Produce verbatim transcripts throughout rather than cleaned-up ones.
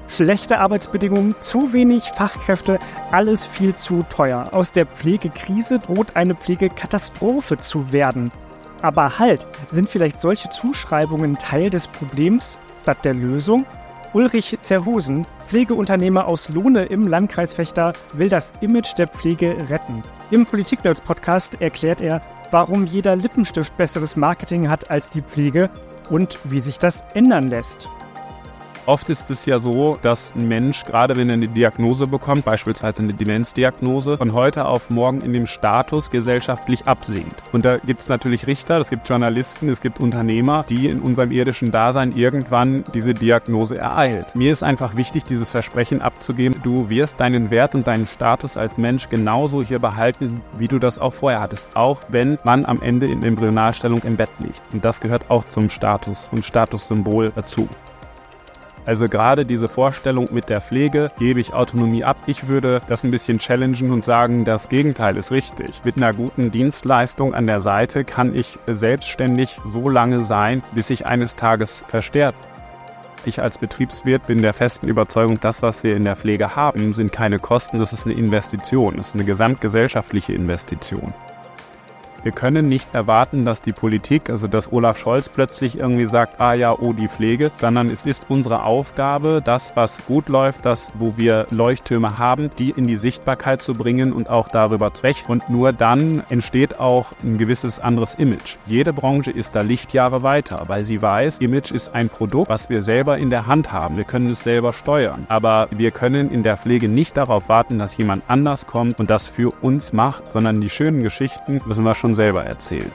Schlechte Arbeitsbedingungen, zu wenig Fachkräfte, alles viel zu teuer. Aus der Pflegekrise droht eine Pflegekatastrophe zu werden. Aber halt, sind vielleicht solche Zuschreibungen Teil des Problems statt der Lösung? Ulrich Zerhusen, Pflegeunternehmer aus Lohne im Landkreis Vechta, will das Image der Pflege retten. Im Politik-Nerds-Podcast erklärt er, warum jeder Lippenstift besseres Marketing hat als die Pflege und wie sich das ändern lässt. Oft ist es ja so, dass ein Mensch, gerade wenn er eine Diagnose bekommt, beispielsweise eine Demenzdiagnose, von heute auf morgen in dem Status gesellschaftlich absinkt. Und da gibt es natürlich Richter, es gibt Journalisten, es gibt Unternehmer, die in unserem irdischen Dasein irgendwann diese Diagnose ereilt. Mir ist einfach wichtig, dieses Versprechen abzugeben, du wirst deinen Wert und deinen Status als Mensch genauso hier behalten, wie du das auch vorher hattest, auch wenn man am Ende in Embryonalstellung im Bett liegt. Und das gehört auch zum Status und Statussymbol dazu. Also gerade diese Vorstellung mit der Pflege, gebe ich Autonomie ab. Ich würde das ein bisschen challengen und sagen, das Gegenteil ist richtig. Mit einer guten Dienstleistung an der Seite kann ich selbstständig so lange sein, bis ich eines Tages versterbe. Ich als Betriebswirt bin der festen Überzeugung, das, was wir in der Pflege haben, sind keine Kosten, das ist eine Investition. Das ist eine gesamtgesellschaftliche Investition. Wir können nicht erwarten, dass die Politik, also dass Olaf Scholz plötzlich irgendwie sagt, ah ja, oh die Pflege, sondern es ist unsere Aufgabe, das, was gut läuft, das, wo wir Leuchttürme haben, die in die Sichtbarkeit zu bringen und auch darüber zu sprechen. Und nur dann entsteht auch ein gewisses anderes Image. Jede Branche ist da Lichtjahre weiter, weil sie weiß, Image ist ein Produkt, was wir selber in der Hand haben. Wir können es selber steuern. Aber wir können in der Pflege nicht darauf warten, dass jemand anders kommt und das für uns macht, sondern die schönen Geschichten müssen wir schon selber erzählen.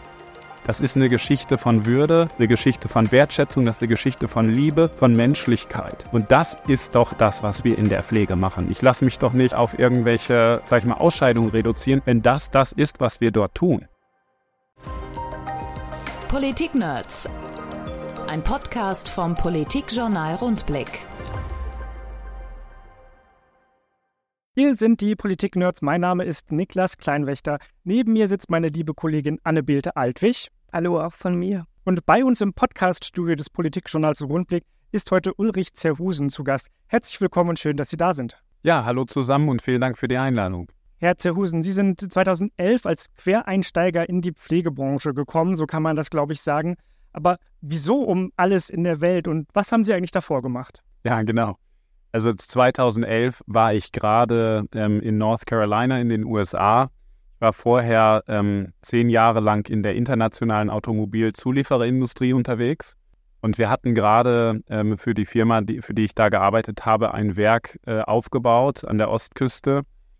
Das ist eine Geschichte von Würde, eine Geschichte von Wertschätzung, das ist eine Geschichte von Liebe, von Menschlichkeit. Und das ist doch das, was wir in der Pflege machen. Ich lasse mich doch nicht auf irgendwelche, sag ich mal, Ausscheidungen reduzieren, wenn das das ist, was wir dort tun. Politik-Nerds. Ein Podcast vom Politikjournal Rundblick. Hier sind die Politik-Nerds. Mein Name ist Niklas Kleinwächter. Neben mir sitzt meine liebe Kollegin Anne-Belte Altwig. Hallo auch von mir. Und bei uns im Podcast-Studio des Politikjournals Rundblick ist heute Ulrich Zerhusen zu Gast. Herzlich willkommen und schön, dass Sie da sind. Ja, hallo zusammen und vielen Dank für die Einladung. Herr Zerhusen, Sie sind zweitausendelf als Quereinsteiger in die Pflegebranche gekommen, so kann man das, glaube ich, sagen. Aber wieso um alles in der Welt und was haben Sie eigentlich davor gemacht? Ja, genau. Also zweitausendelf war ich gerade ähm, in North Carolina in den U S A. Ich war vorher ähm, zehn Jahre lang in der internationalen Automobilzuliefererindustrie unterwegs. Und wir hatten gerade ähm, für die Firma, die, für die ich da gearbeitet habe, ein Werk äh, aufgebaut an der Ostküste.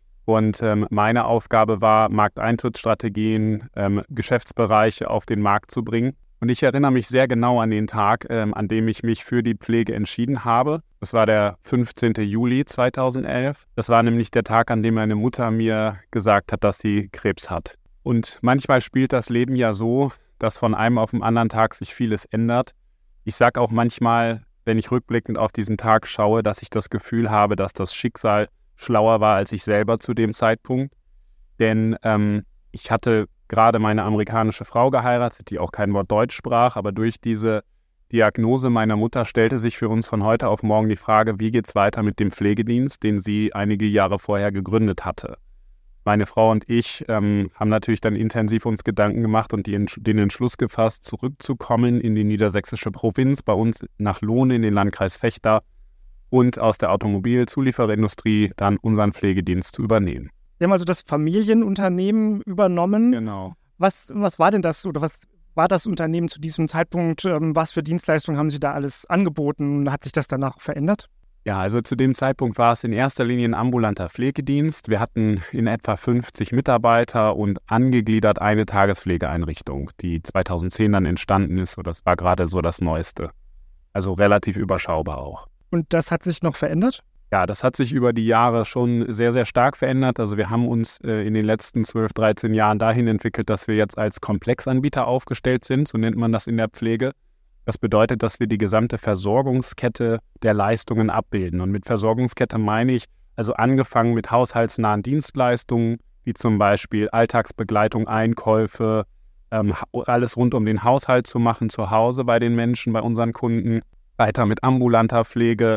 Und ähm, meine Aufgabe war, Markteintrittsstrategien, ähm, Geschäftsbereiche auf den Markt zu bringen. Und ich erinnere mich sehr genau an den Tag, ähm, an dem ich mich für die Pflege entschieden habe. Das war der fünfzehnten Juli zweitausendelf. Das war nämlich der Tag, an dem meine Mutter mir gesagt hat, dass sie Krebs hat. Und manchmal spielt das Leben ja so, dass von einem auf den anderen Tag sich vieles ändert. Ich sage auch manchmal, wenn ich rückblickend auf diesen Tag schaue, dass ich das Gefühl habe, dass das Schicksal schlauer war als ich selber zu dem Zeitpunkt. Denn ähm, ich hatte gerade meine amerikanische Frau geheiratet, die auch kein Wort Deutsch sprach, aber durch diese Diagnose meiner Mutter stellte sich für uns von heute auf morgen die Frage, wie geht's weiter mit dem Pflegedienst, den sie einige Jahre vorher gegründet hatte. Meine Frau und ich ähm, haben natürlich dann intensiv uns Gedanken gemacht und die, den Entschluss gefasst, zurückzukommen in die niedersächsische Provinz, bei uns nach Lohne in den Landkreis Vechta und aus der Automobilzuliefererindustrie dann unseren Pflegedienst zu übernehmen. Sie haben also das Familienunternehmen übernommen. Genau. Was, was war denn das oder was war das Unternehmen zu diesem Zeitpunkt? Ähm, was für Dienstleistungen haben Sie da alles angeboten? Hat sich das danach verändert? Ja, also zu dem Zeitpunkt war es in erster Linie ein ambulanter Pflegedienst. Wir hatten in etwa fünfzig Mitarbeiter und angegliedert eine Tagespflegeeinrichtung, die zweitausendzehn dann entstanden ist. Und das war gerade so das Neueste. Also relativ überschaubar auch. Und das hat sich noch verändert? Ja, das hat sich über die Jahre schon sehr, sehr stark verändert. Also wir haben uns äh, in den letzten zwölf, dreizehn Jahren dahin entwickelt, dass wir jetzt als Komplexanbieter aufgestellt sind, so nennt man das in der Pflege. Das bedeutet, dass wir die gesamte Versorgungskette der Leistungen abbilden. Und mit Versorgungskette meine ich also angefangen mit haushaltsnahen Dienstleistungen, wie zum Beispiel Alltagsbegleitung, Einkäufe, ähm, alles rund um den Haushalt zu machen, zu Hause bei den Menschen, bei unseren Kunden, weiter mit ambulanter Pflege,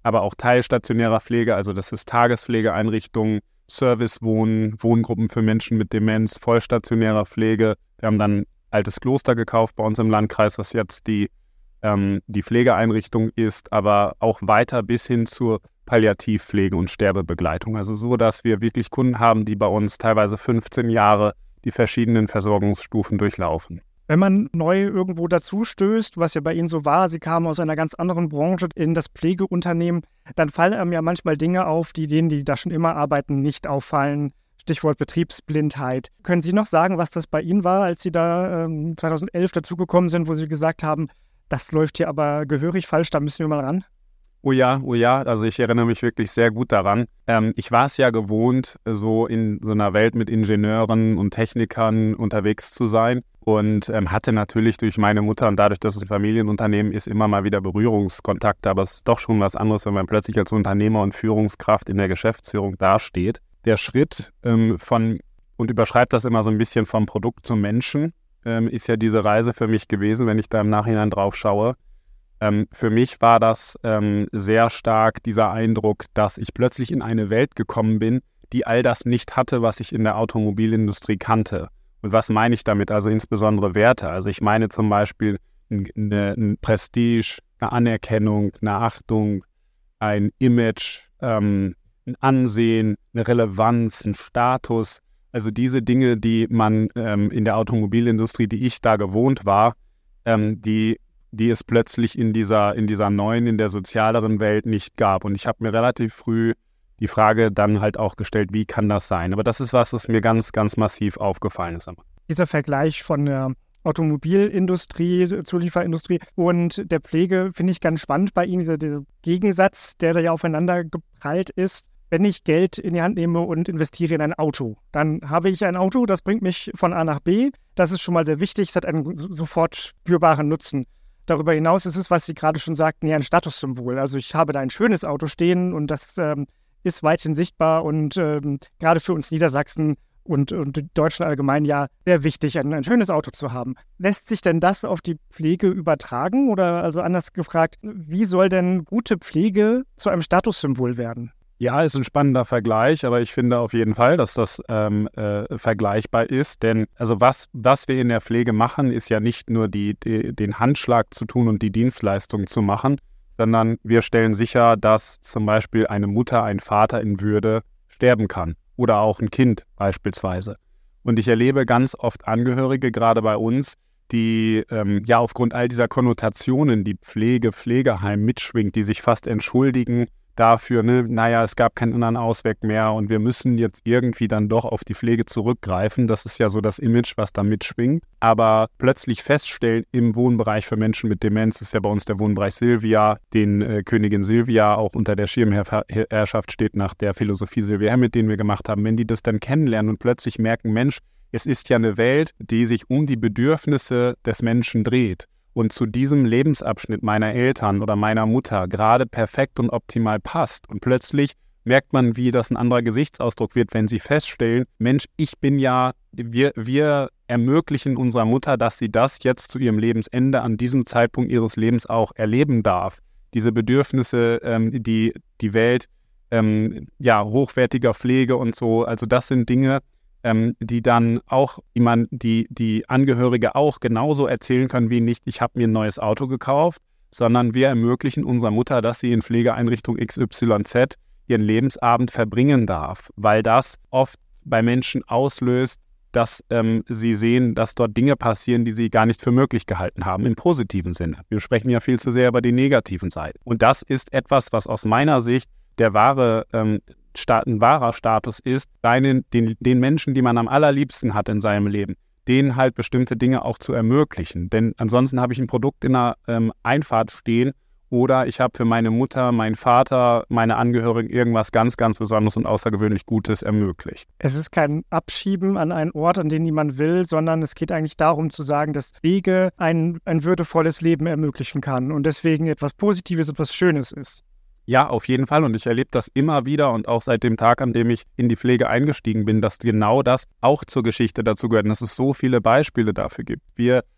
aber auch teilstationärer Pflege, also das ist Tagespflegeeinrichtungen, Servicewohnen, Wohngruppen für Menschen mit Demenz, vollstationärer Pflege. Wir haben dann ein altes Kloster gekauft bei uns im Landkreis, was jetzt die, ähm, die Pflegeeinrichtung ist, aber auch weiter bis hin zur Palliativpflege und Sterbebegleitung. Also so, dass wir wirklich Kunden haben, die bei uns teilweise fünfzehn Jahre die verschiedenen Versorgungsstufen durchlaufen. Wenn man neu irgendwo dazu stößt, was ja bei Ihnen so war, Sie kamen aus einer ganz anderen Branche in das Pflegeunternehmen, dann fallen einem ja manchmal Dinge auf, die denen, die da schon immer arbeiten, nicht auffallen. Stichwort Betriebsblindheit. Können Sie noch sagen, was das bei Ihnen war, als Sie da ähm, zweitausendelf dazugekommen sind, wo Sie gesagt haben, das läuft hier aber gehörig falsch, da müssen wir mal ran? Oh ja, oh ja, also ich erinnere mich wirklich sehr gut daran. Ähm, ich war es ja gewohnt, so in so einer Welt mit Ingenieuren und Technikern unterwegs zu sein und ähm, hatte natürlich durch meine Mutter und dadurch, dass es ein Familienunternehmen ist, immer mal wieder Berührungskontakte, aber es ist doch schon was anderes, wenn man plötzlich als Unternehmer und Führungskraft in der Geschäftsführung dasteht. Der Schritt ähm, von, und überschreibt das immer so ein bisschen vom Produkt zum Menschen, ähm, ist ja diese Reise für mich gewesen, wenn ich da im Nachhinein drauf schaue. Ähm, für mich war das ähm, sehr stark dieser Eindruck, dass ich plötzlich in eine Welt gekommen bin, die all das nicht hatte, was ich in der Automobilindustrie kannte. Und was meine ich damit? Also insbesondere Werte. Also ich meine zum Beispiel eine, ein Prestige, eine Anerkennung, eine Achtung, ein Image, ähm, ein Ansehen, eine Relevanz, ein Status. Also diese Dinge, die man ähm, in der Automobilindustrie, die ich da gewohnt war, ähm, die die es plötzlich in dieser, in dieser neuen, in der sozialeren Welt nicht gab. Und ich habe mir relativ früh die Frage dann halt auch gestellt, wie kann das sein? Aber das ist was, was mir ganz, ganz massiv aufgefallen ist. Dieser Vergleich von der Automobilindustrie, Zulieferindustrie und der Pflege finde ich ganz spannend bei Ihnen, dieser, dieser Gegensatz, der da ja aufeinander geprallt ist. Wenn ich Geld in die Hand nehme und investiere in ein Auto, dann habe ich ein Auto, das bringt mich von A nach B. Das ist schon mal sehr wichtig, es hat einen sofort spürbaren Nutzen. Darüber hinaus ist es, was Sie gerade schon sagten, ja ein Statussymbol. Also ich habe da ein schönes Auto stehen und das ähm, ist weithin sichtbar und ähm, gerade für uns Niedersachsen und, und Deutschland allgemein ja sehr wichtig, ein, ein schönes Auto zu haben. Lässt sich denn das auf die Pflege übertragen oder also anders gefragt, wie soll denn gute Pflege zu einem Statussymbol werden? Ja, ist ein spannender Vergleich, aber ich finde auf jeden Fall, dass das ähm, äh, vergleichbar ist. Denn also was, was wir in der Pflege machen, ist ja nicht nur die, die, den Handschlag zu tun und die Dienstleistung zu machen, sondern wir stellen sicher, dass zum Beispiel eine Mutter, ein Vater in Würde sterben kann oder auch ein Kind beispielsweise. Und ich erlebe ganz oft Angehörige, gerade bei uns, die ähm, ja aufgrund all dieser Konnotationen, die Pflege, Pflegeheim mitschwingt, die sich fast entschuldigen dafür, ne, naja, es gab keinen anderen Ausweg mehr und wir müssen jetzt irgendwie dann doch auf die Pflege zurückgreifen. Das ist ja so das Image, was da mitschwingt. Aber plötzlich feststellen, im Wohnbereich für Menschen mit Demenz, ist ja bei uns der Wohnbereich Silvia, den äh, Königin Silvia auch unter der Schirmherrschaft steht nach der Philosophie Silvia, mit denen wir gemacht haben, wenn die das dann kennenlernen und plötzlich merken, Mensch, es ist ja eine Welt, die sich um die Bedürfnisse des Menschen dreht. Und zu diesem Lebensabschnitt meiner Eltern oder meiner Mutter gerade perfekt und optimal passt. Und plötzlich merkt man, wie das ein anderer Gesichtsausdruck wird, wenn sie feststellen, Mensch, ich bin ja, wir, wir ermöglichen unserer Mutter, dass sie das jetzt zu ihrem Lebensende an diesem Zeitpunkt ihres Lebens auch erleben darf. Diese Bedürfnisse, ähm, die die Welt, ähm, ja, hochwertiger Pflege und so, also das sind Dinge, Ähm, die dann auch, die man, die, die Angehörige auch genauso erzählen können wie nicht, ich habe mir ein neues Auto gekauft, sondern wir ermöglichen unserer Mutter, dass sie in Pflegeeinrichtung X Y Z ihren Lebensabend verbringen darf, weil das oft bei Menschen auslöst, dass ähm, sie sehen, dass dort Dinge passieren, die sie gar nicht für möglich gehalten haben, im positiven Sinne. Wir sprechen ja viel zu sehr über die negativen Seiten. Und das ist etwas, was aus meiner Sicht der wahre ähm, ein wahrer Status ist, deinen, den, den Menschen, die man am allerliebsten hat in seinem Leben, denen halt bestimmte Dinge auch zu ermöglichen. Denn ansonsten habe ich ein Produkt in einer ähm, Einfahrt stehen oder ich habe für meine Mutter, meinen Vater, meine Angehörigen irgendwas ganz, ganz Besonderes und außergewöhnlich Gutes ermöglicht. Es ist kein Abschieben an einen Ort, an den niemand will, sondern es geht eigentlich darum zu sagen, dass Pflege ein, ein würdevolles Leben ermöglichen kann und deswegen etwas Positives, etwas Schönes ist. Ja, auf jeden Fall. Und ich erlebe das immer wieder und auch seit dem Tag, an dem ich in die Pflege eingestiegen bin, dass genau das auch zur Geschichte dazu gehört und dass es so viele Beispiele dafür gibt. Wir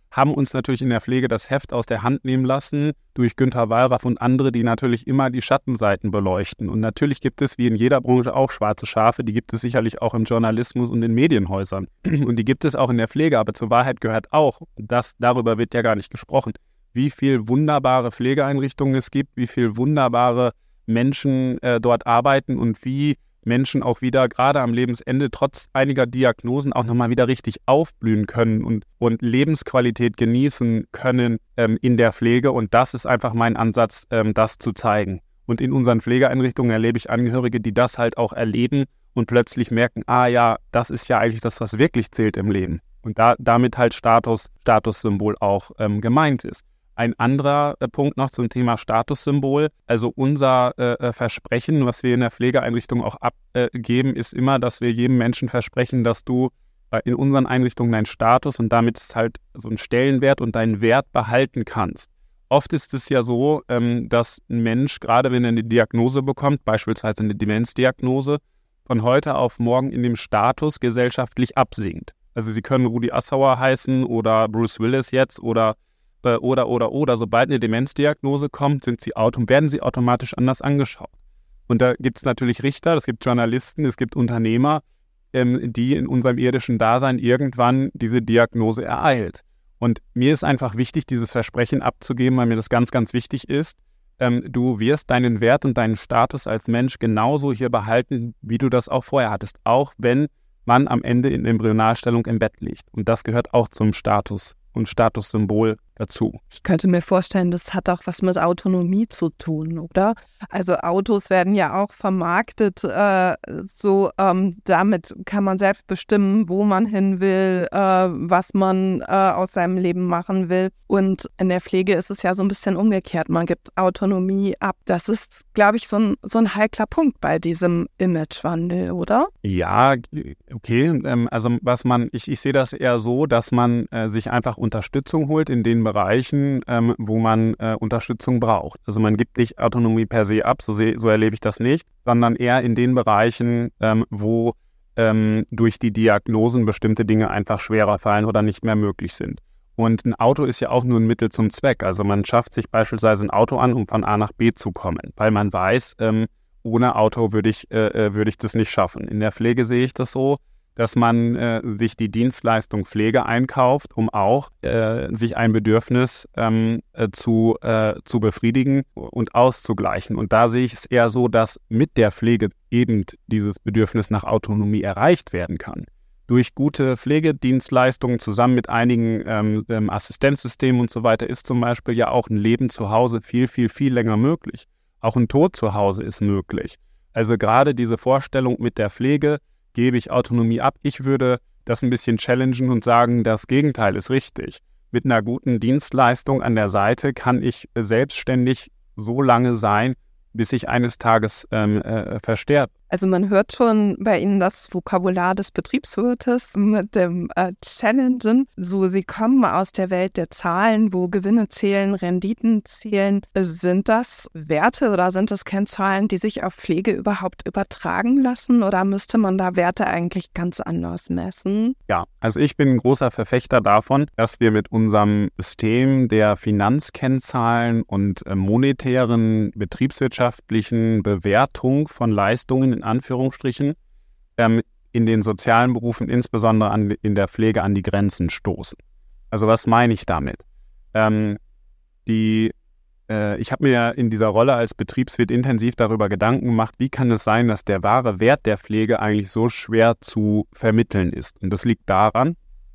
haben uns natürlich in der Pflege das Heft aus der Hand nehmen lassen durch Günter Wallraff und andere, die natürlich immer die Schattenseiten beleuchten. Und natürlich gibt es, wie in jeder Branche auch, schwarze Schafe, die gibt es sicherlich auch im Journalismus und in Medienhäusern. Und die gibt es auch in der Pflege, aber zur Wahrheit gehört auch, das, darüber wird ja gar nicht gesprochen, wie viel wunderbare Pflegeeinrichtungen es gibt, wie viel wunderbare Menschen äh, dort arbeiten und wie Menschen auch wieder gerade am Lebensende trotz einiger Diagnosen auch nochmal wieder richtig aufblühen können und, und Lebensqualität genießen können ähm, in der Pflege. Und das ist einfach mein Ansatz, ähm, das zu zeigen. Und in unseren Pflegeeinrichtungen erlebe ich Angehörige, die das halt auch erleben und plötzlich merken, ah ja, das ist ja eigentlich das, was wirklich zählt im Leben. Und da, damit halt Status, Statussymbol auch ähm, gemeint ist. Ein anderer äh, Punkt noch zum Thema Statussymbol. Also unser äh, Versprechen, was wir in der Pflegeeinrichtung auch abgeben, äh, ist immer, dass wir jedem Menschen versprechen, dass du äh, in unseren Einrichtungen deinen Status und damit ist halt so einen Stellenwert und deinen Wert behalten kannst. Oft ist es ja so, ähm, dass ein Mensch, gerade wenn er eine Diagnose bekommt, beispielsweise eine Demenzdiagnose, von heute auf morgen in dem Status gesellschaftlich absinkt. Also sie können Rudi Assauer heißen oder Bruce Willis jetzt oder Oder, oder, oder, sobald eine Demenzdiagnose kommt, sind sie autom- werden sie automatisch anders angeschaut. Und da gibt es natürlich Richter, es gibt Journalisten, es gibt Unternehmer, ähm, die in unserem irdischen Dasein irgendwann diese Diagnose ereilt. Und mir ist einfach wichtig, dieses Versprechen abzugeben, weil mir das ganz, ganz wichtig ist. Ähm, du wirst deinen Wert und deinen Status als Mensch genauso hier behalten, wie du das auch vorher hattest, auch wenn man am Ende in Embryonalstellung im Bett liegt. Und das gehört auch zum Status und Statussymbol dazu. Ich könnte mir vorstellen, das hat auch was mit Autonomie zu tun, oder? Also Autos werden ja auch vermarktet, äh, so ähm, damit kann man selbst bestimmen, wo man hin will, äh, was man äh, aus seinem Leben machen will. Und in der Pflege ist es ja so ein bisschen umgekehrt. Man gibt Autonomie ab. Das ist, glaube ich, so ein, so ein heikler Punkt bei diesem Imagewandel, oder? Ja, okay. Ähm, also was man, ich, ich sehe das eher so, dass man äh, sich einfach Unterstützung holt in den Bereichen, ähm, wo man äh, Unterstützung braucht. Also man gibt nicht Autonomie per se ab, so, seh, so erlebe ich das nicht, sondern eher in den Bereichen, ähm, wo ähm, durch die Diagnosen bestimmte Dinge einfach schwerer fallen oder nicht mehr möglich sind. Und ein Auto ist ja auch nur ein Mittel zum Zweck. Also man schafft sich beispielsweise ein Auto an, um von A nach B zu kommen, weil man weiß, ähm, ohne Auto würde ich, äh, würde ich das nicht schaffen. In der Pflege sehe ich das so, dass man äh, sich die Dienstleistung Pflege einkauft, um auch äh, sich ein Bedürfnis ähm, äh, zu, äh, zu befriedigen und auszugleichen. Und da sehe ich es eher so, dass mit der Pflege eben dieses Bedürfnis nach Autonomie erreicht werden kann. Durch gute Pflegedienstleistungen zusammen mit einigen ähm, ähm, Assistenzsystemen und so weiter ist zum Beispiel ja auch ein Leben zu Hause viel, viel, viel länger möglich. Auch ein Tod zu Hause ist möglich. Also gerade diese Vorstellung mit der Pflege, gebe ich Autonomie ab. Ich würde das ein bisschen challengen und sagen, das Gegenteil ist richtig. Mit einer guten Dienstleistung an der Seite kann ich selbstständig so lange sein, bis ich eines Tages ähm, äh, versterbe. Also man hört schon bei Ihnen das Vokabular des Betriebswirtes mit dem äh, Challengen. So, Sie kommen aus der Welt der Zahlen, wo Gewinne zählen, Renditen zählen. Sind das Werte oder sind das Kennzahlen, die sich auf Pflege überhaupt übertragen lassen? Oder müsste man da Werte eigentlich ganz anders messen? Ja, also ich bin ein großer Verfechter davon, dass wir mit unserem System der Finanzkennzahlen und äh, monetären, betriebswirtschaftlichen Bewertung von Leistungen in Anführungsstrichen, ähm, in den sozialen Berufen, insbesondere an, in der Pflege, an die Grenzen stoßen. Also was meine ich damit? Ähm, die, äh, ich habe mir in dieser Rolle als Betriebswirt intensiv darüber Gedanken gemacht, wie kann es sein, dass der wahre Wert der Pflege eigentlich so schwer zu vermitteln ist. Und das liegt daran,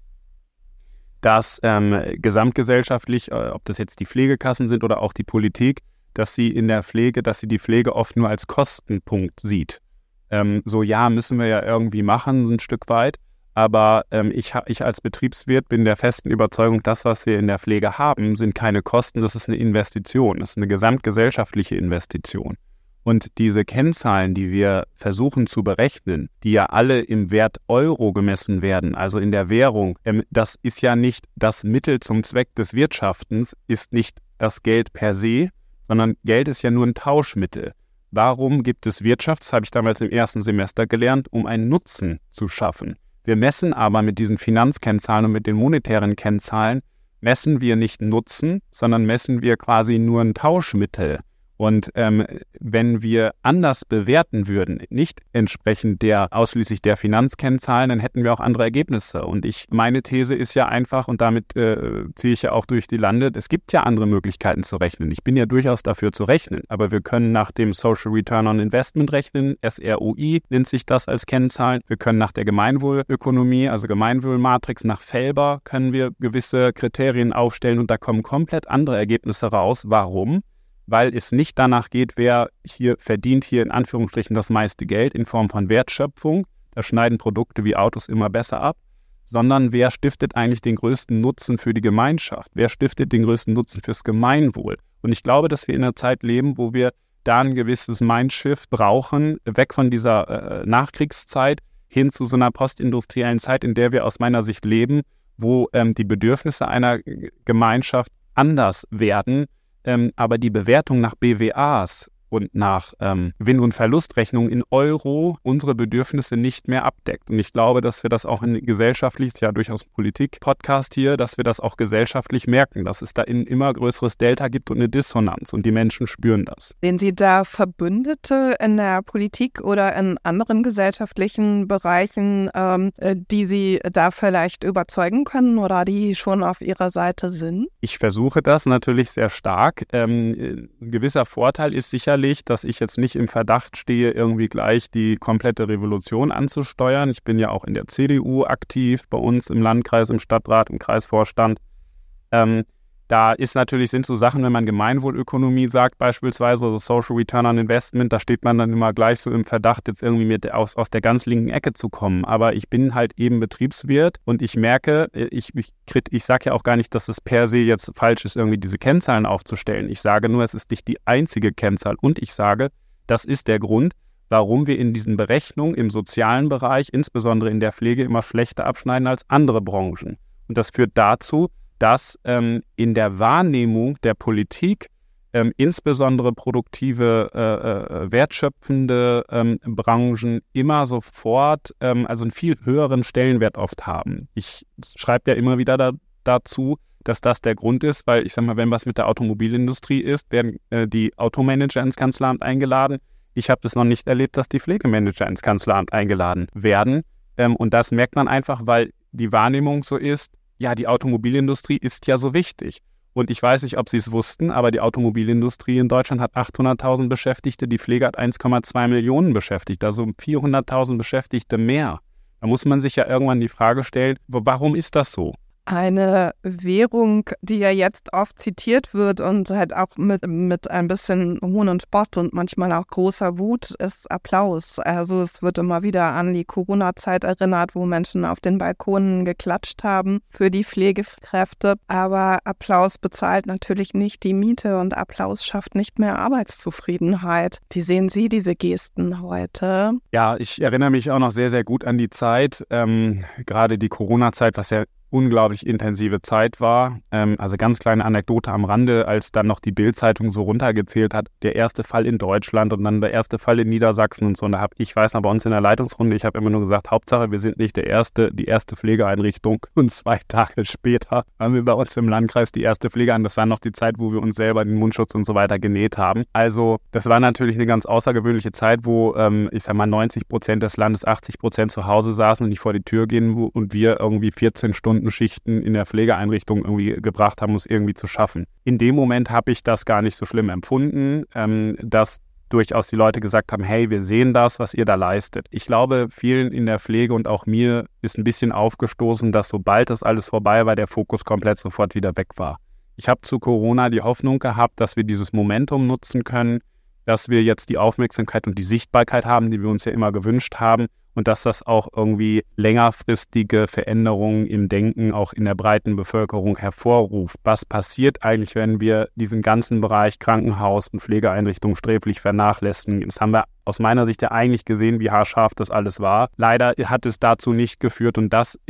dass ähm, gesamtgesellschaftlich, äh, ob das jetzt die Pflegekassen sind oder auch die Politik, dass sie in der Pflege, dass sie die Pflege oft nur als Kostenpunkt sieht. Ähm, so, ja, müssen wir ja irgendwie machen, so ein Stück weit. Aber ähm, ich, ich als Betriebswirt bin der festen Überzeugung, das, was wir in der Pflege haben, sind keine Kosten, das ist eine Investition. Das ist eine gesamtgesellschaftliche Investition. Und diese Kennzahlen, die wir versuchen zu berechnen, die ja alle im Wert Euro gemessen werden, also in der Währung, ähm, das ist ja nicht das Mittel zum Zweck des Wirtschaftens, ist nicht das Geld per se, sondern Geld ist ja nur ein Tauschmittel. Warum gibt es Wirtschaft? Das habe ich damals im ersten Semester gelernt, um einen Nutzen zu schaffen. Wir messen aber mit diesen Finanzkennzahlen und mit den monetären Kennzahlen messen wir nicht Nutzen, sondern messen wir quasi nur ein Tauschmittel. Und ähm, wenn wir anders bewerten würden, nicht entsprechend der ausschließlich der Finanzkennzahlen, dann hätten wir auch andere Ergebnisse. Und ich, meine These ist ja einfach, und damit äh, ziehe ich ja auch durch die Lande, es gibt ja andere Möglichkeiten zu rechnen. Ich bin ja durchaus dafür zu rechnen, aber wir können nach dem Social Return on Investment rechnen, S R O I nennt sich das als Kennzahlen. Wir können nach der Gemeinwohlökonomie, also Gemeinwohlmatrix, nach Felber können wir gewisse Kriterien aufstellen und da kommen komplett andere Ergebnisse raus. Warum? Weil es nicht danach geht, wer hier verdient hier in Anführungsstrichen das meiste Geld in Form von Wertschöpfung, da schneiden Produkte wie Autos immer besser ab, sondern wer stiftet eigentlich den größten Nutzen für die Gemeinschaft, wer stiftet den größten Nutzen fürs Gemeinwohl. Und ich glaube, dass wir in einer Zeit leben, wo wir da ein gewisses Mindshift brauchen, weg von dieser äh, Nachkriegszeit hin zu so einer postindustriellen Zeit, in der wir aus meiner Sicht leben, wo ähm, die Bedürfnisse einer Gemeinschaft anders werden, Ähm, aber die Bewertung nach B W As und nach ähm, Gewinn- und Verlustrechnungen in Euro unsere Bedürfnisse nicht mehr abdeckt. Und ich glaube, dass wir das auch in gesellschaftlich, ja durchaus Politik-Podcast hier, dass wir das auch gesellschaftlich merken, dass es da ein immer größeres Delta gibt und eine Dissonanz und die Menschen spüren das. Sehen Sie da Verbündete in der Politik oder in anderen gesellschaftlichen Bereichen, ähm, die Sie da vielleicht überzeugen können oder die schon auf Ihrer Seite sind? Ich versuche das natürlich sehr stark. Ähm, ein gewisser Vorteil ist sicherlich, dass ich jetzt nicht im Verdacht stehe, irgendwie gleich die komplette Revolution anzusteuern. Ich bin ja auch in der C D U aktiv, bei uns im Landkreis, im Stadtrat, im Kreisvorstand. Ähm, da ist natürlich, sind so Sachen, wenn man Gemeinwohlökonomie sagt beispielsweise, also Social Return on Investment, da steht man dann immer gleich so im Verdacht, jetzt irgendwie mit aus, aus der ganz linken Ecke zu kommen. Aber ich bin halt eben Betriebswirt und ich merke, ich, ich, ich sage ja auch gar nicht, dass es per se jetzt falsch ist, irgendwie diese Kennzahlen aufzustellen. Ich sage nur, es ist nicht die einzige Kennzahl und ich sage, das ist der Grund, warum wir in diesen Berechnungen im sozialen Bereich, insbesondere in der Pflege, immer schlechter abschneiden als andere Branchen. Und das führt dazu, dass ähm, in der Wahrnehmung der Politik ähm, insbesondere produktive, äh, äh, wertschöpfende ähm, Branchen immer sofort ähm, also einen viel höheren Stellenwert oft haben. Ich schreibe ja immer wieder da, dazu, dass das der Grund ist, weil ich sage mal, wenn was mit der Automobilindustrie ist, werden äh, die Automanager ins Kanzleramt eingeladen. Ich habe das noch nicht erlebt, dass die Pflegemanager ins Kanzleramt eingeladen werden. Ähm, und das merkt man einfach, weil die Wahrnehmung so ist, ja, die Automobilindustrie ist ja so wichtig. Und ich weiß nicht, ob Sie es wussten, aber die Automobilindustrie in Deutschland hat achthunderttausend Beschäftigte, die Pflege hat eins Komma zwei Millionen Beschäftigte, also vierhunderttausend Beschäftigte mehr. Da muss man sich ja irgendwann die Frage stellen, warum ist das so? Eine Währung, die ja jetzt oft zitiert wird und halt auch mit, mit ein bisschen Hohn und Spott und manchmal auch großer Wut, ist Applaus. Also es wird immer wieder an die Corona-Zeit erinnert, wo Menschen auf den Balkonen geklatscht haben für die Pflegekräfte. Aber Applaus bezahlt natürlich nicht die Miete und Applaus schafft nicht mehr Arbeitszufriedenheit. Wie sehen Sie diese Gesten heute? Ja, ich erinnere mich auch noch sehr, sehr gut an die Zeit, ähm, gerade die Corona-Zeit, was ja unglaublich intensive Zeit war. Ähm, also ganz kleine Anekdote am Rande, als dann noch die Bild-Zeitung so runtergezählt hat, der erste Fall in Deutschland und dann der erste Fall in Niedersachsen und so. Und da habe ich, weiß noch, bei uns in der Leitungsrunde, ich habe immer nur gesagt, Hauptsache, wir sind nicht der erste, die erste Pflegeeinrichtung. Und zwei Tage später haben wir bei uns im Landkreis die erste Pflegeeinrichtung. Das war noch die Zeit, wo wir uns selber den Mundschutz und so weiter genäht haben. Also das war natürlich eine ganz außergewöhnliche Zeit, wo, ähm, ich sag mal, neunzig Prozent des Landes, achtzig Prozent zu Hause saßen und nicht vor die Tür gehen und wir irgendwie vierzehn Stunden Schichten in der Pflegeeinrichtung irgendwie gebracht haben, um es irgendwie zu schaffen. In dem Moment habe ich das gar nicht so schlimm empfunden, ähm, dass durchaus die Leute gesagt haben, hey, wir sehen das, was ihr da leistet. Ich glaube, vielen in der Pflege und auch mir ist ein bisschen aufgestoßen, dass sobald das alles vorbei war, der Fokus komplett sofort wieder weg war. Ich habe zu Corona die Hoffnung gehabt, dass wir dieses Momentum nutzen können, dass wir jetzt die Aufmerksamkeit und die Sichtbarkeit haben, die wir uns ja immer gewünscht haben und dass das auch irgendwie längerfristige Veränderungen im Denken auch in der breiten Bevölkerung hervorruft. Was passiert eigentlich, wenn wir diesen ganzen Bereich Krankenhaus und Pflegeeinrichtungen sträflich vernachlässigen? Das haben wir aus meiner Sicht ja eigentlich gesehen, wie haarscharf das alles war. Leider hat es dazu nicht geführt und das ist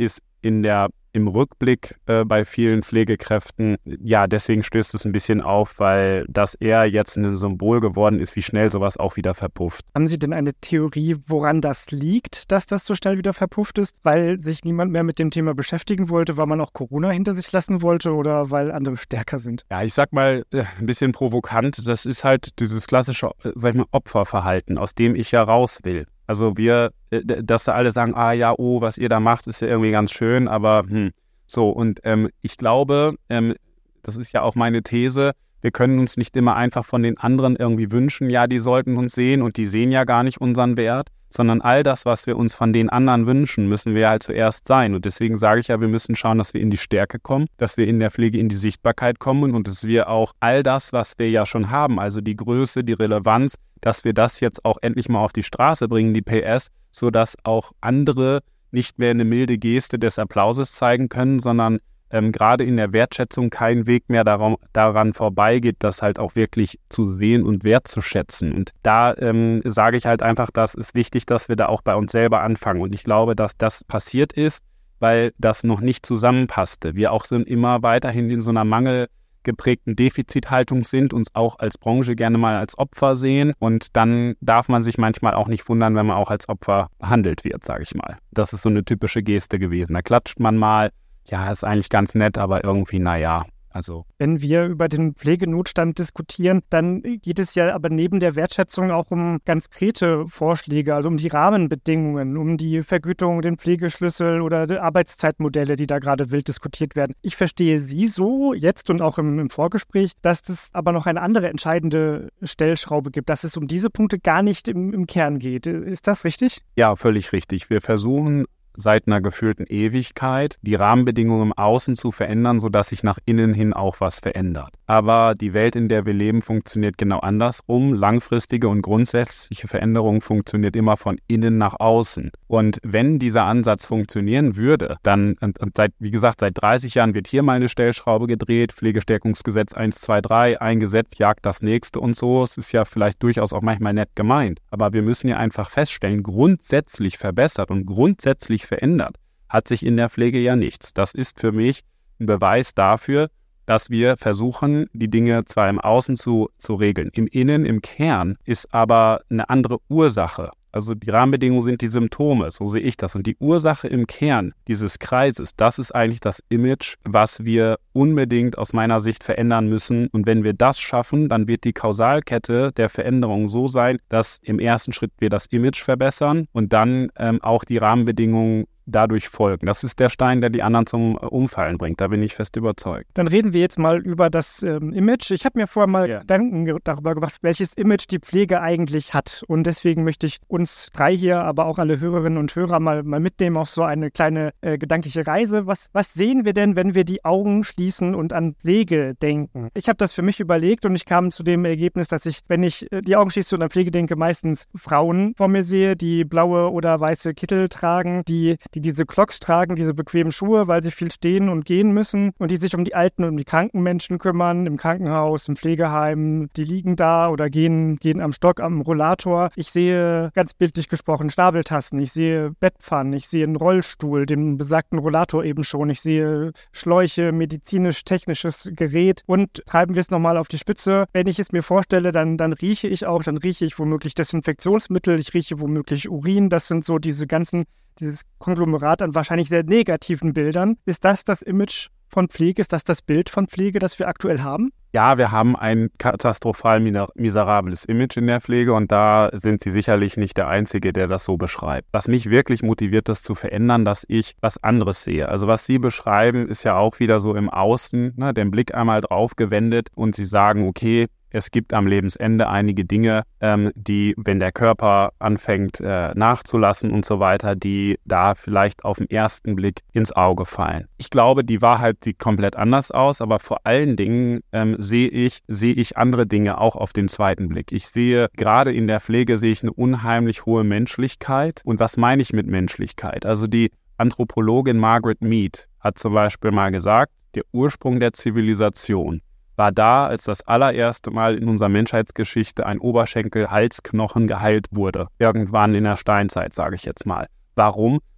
in der im Rückblick äh, bei vielen Pflegekräften, ja, deswegen stößt es ein bisschen auf, weil das eher jetzt ein Symbol geworden ist, wie schnell sowas auch wieder verpufft. Haben Sie denn eine Theorie, woran das liegt, dass das so schnell wieder verpufft ist? Weil sich niemand mehr mit dem Thema beschäftigen wollte, weil man auch Corona hinter sich lassen wollte oder weil andere stärker sind? Ja, ich sag mal äh, ein bisschen provokant, das ist halt dieses klassische, äh, sag ich mal, Opferverhalten, aus dem ich ja raus will. Also wir, dass da alle sagen, ah ja, oh, was ihr da macht, ist ja irgendwie ganz schön, aber hm, so. Und ähm, ich glaube, ähm, das ist ja auch meine These, wir können uns nicht immer einfach von den anderen irgendwie wünschen, ja, die sollten uns sehen und die sehen ja gar nicht unseren Wert, sondern all das, was wir uns von den anderen wünschen, müssen wir halt zuerst sein. Und deswegen sage ich ja, wir müssen schauen, dass wir in die Stärke kommen, dass wir in der Pflege in die Sichtbarkeit kommen und dass wir auch all das, was wir ja schon haben, also die Größe, die Relevanz, dass wir das jetzt auch endlich mal auf die Straße bringen, die P S, sodass auch andere nicht mehr eine milde Geste des Applauses zeigen können, sondern ähm, gerade in der Wertschätzung kein Weg mehr daran, daran vorbeigeht, das halt auch wirklich zu sehen und wertzuschätzen. Und da ähm, sage ich halt einfach, das ist wichtig, dass wir da auch bei uns selber anfangen. Und ich glaube, dass das passiert ist, weil das noch nicht zusammenpasste. Wir auch sind immer weiterhin in so einer Mangel geprägten Defizithaltung sind, uns auch als Branche gerne mal als Opfer sehen und dann darf man sich manchmal auch nicht wundern, wenn man auch als Opfer behandelt wird, sage ich mal. Das ist so eine typische Geste gewesen. Da klatscht man mal, ja, ist eigentlich ganz nett, aber irgendwie, naja, also. Wenn wir über den Pflegenotstand diskutieren, dann geht es ja aber neben der Wertschätzung auch um ganz konkrete Vorschläge, also um die Rahmenbedingungen, um die Vergütung, den Pflegeschlüssel oder die Arbeitszeitmodelle, die da gerade wild diskutiert werden. Ich verstehe Sie so jetzt und auch im, im Vorgespräch, dass es aber noch eine andere entscheidende Stellschraube gibt, dass es um diese Punkte gar nicht im, im Kern geht. Ist das richtig? Ja, völlig richtig. Wir versuchen seit einer gefühlten Ewigkeit die Rahmenbedingungen im Außen zu verändern, sodass sich nach innen hin auch was verändert. Aber die Welt, in der wir leben, funktioniert genau andersrum. Langfristige und grundsätzliche Veränderung funktioniert immer von innen nach außen. Und wenn dieser Ansatz funktionieren würde, dann, und, und seit, wie gesagt, seit dreißig Jahren wird hier mal eine Stellschraube gedreht, Pflegestärkungsgesetz eins, zwei, drei, ein Gesetz jagt das nächste und so. Es ist ja vielleicht durchaus auch manchmal nett gemeint. Aber wir müssen ja einfach feststellen, grundsätzlich verbessert und grundsätzlich verändert hat sich in der Pflege ja nichts. Das ist für mich ein Beweis dafür, dass wir versuchen, die Dinge zwar im Außen zu, zu regeln. Im Innen, im Kern ist aber eine andere Ursache. Also die Rahmenbedingungen sind die Symptome, so sehe ich das. Und die Ursache im Kern dieses Kreises, das ist eigentlich das Image, was wir unbedingt aus meiner Sicht verändern müssen. Und wenn wir das schaffen, dann wird die Kausalkette der Veränderung so sein, dass im ersten Schritt wir das Image verbessern und dann ähm, auch die Rahmenbedingungen dadurch folgen. Das ist der Stein, der die anderen zum Umfallen bringt. Da bin ich fest überzeugt. Dann reden wir jetzt mal über das ähm, Image. Ich habe mir vorher mal Ja. Gedanken ge- darüber gemacht, welches Image die Pflege eigentlich hat. Und deswegen möchte ich uns drei hier, aber auch alle Hörerinnen und Hörer mal, mal mitnehmen auf so eine kleine äh, gedankliche Reise. Was, was sehen wir denn, wenn wir die Augen schließen und an Pflege denken? Ich habe das für mich überlegt und ich kam zu dem Ergebnis, dass ich, wenn ich äh, die Augen schließe und an Pflege denke, meistens Frauen vor mir sehe, die blaue oder weiße Kittel tragen, die die diese Clogs tragen, diese bequemen Schuhe, weil sie viel stehen und gehen müssen und die sich um die alten und um die kranken Menschen kümmern, im Krankenhaus, im Pflegeheim. Die liegen da oder gehen, gehen am Stock, am Rollator. Ich sehe, ganz bildlich gesprochen, Stabeltassen. Ich sehe Bettpfannen. Ich sehe einen Rollstuhl, den besagten Rollator eben schon. Ich sehe Schläuche, medizinisch-technisches Gerät und treiben wir es nochmal auf die Spitze. Wenn ich es mir vorstelle, dann, dann rieche ich auch, dann rieche ich womöglich Desinfektionsmittel, ich rieche womöglich Urin. Das sind so diese ganzen dieses Konglomerat an wahrscheinlich sehr negativen Bildern. Ist das das Image von Pflege? Ist das das Bild von Pflege, das wir aktuell haben? Ja, wir haben ein katastrophal miserables Image in der Pflege und da sind Sie sicherlich nicht der Einzige, der das so beschreibt. Was mich wirklich motiviert, das zu verändern, dass ich was anderes sehe. Also was Sie beschreiben, ist ja auch wieder so im Außen, ne, den Blick einmal drauf gewendet und Sie sagen, okay, es gibt am Lebensende einige Dinge, ähm, die, wenn der Körper anfängt äh, nachzulassen und so weiter, die da vielleicht auf den ersten Blick ins Auge fallen. Ich glaube, die Wahrheit sieht komplett anders aus, aber vor allen Dingen ähm, sehe ich, sehe ich andere Dinge auch auf den zweiten Blick. Ich sehe, gerade in der Pflege sehe ich eine unheimlich hohe Menschlichkeit. Und was meine ich mit Menschlichkeit? Also die Anthropologin Margaret Mead hat zum Beispiel mal gesagt, der Ursprung der Zivilisation war da, als das allererste Mal in unserer Menschheitsgeschichte ein Oberschenkel-Halsknochen geheilt wurde. Irgendwann in der Steinzeit, sage ich jetzt mal. Warum?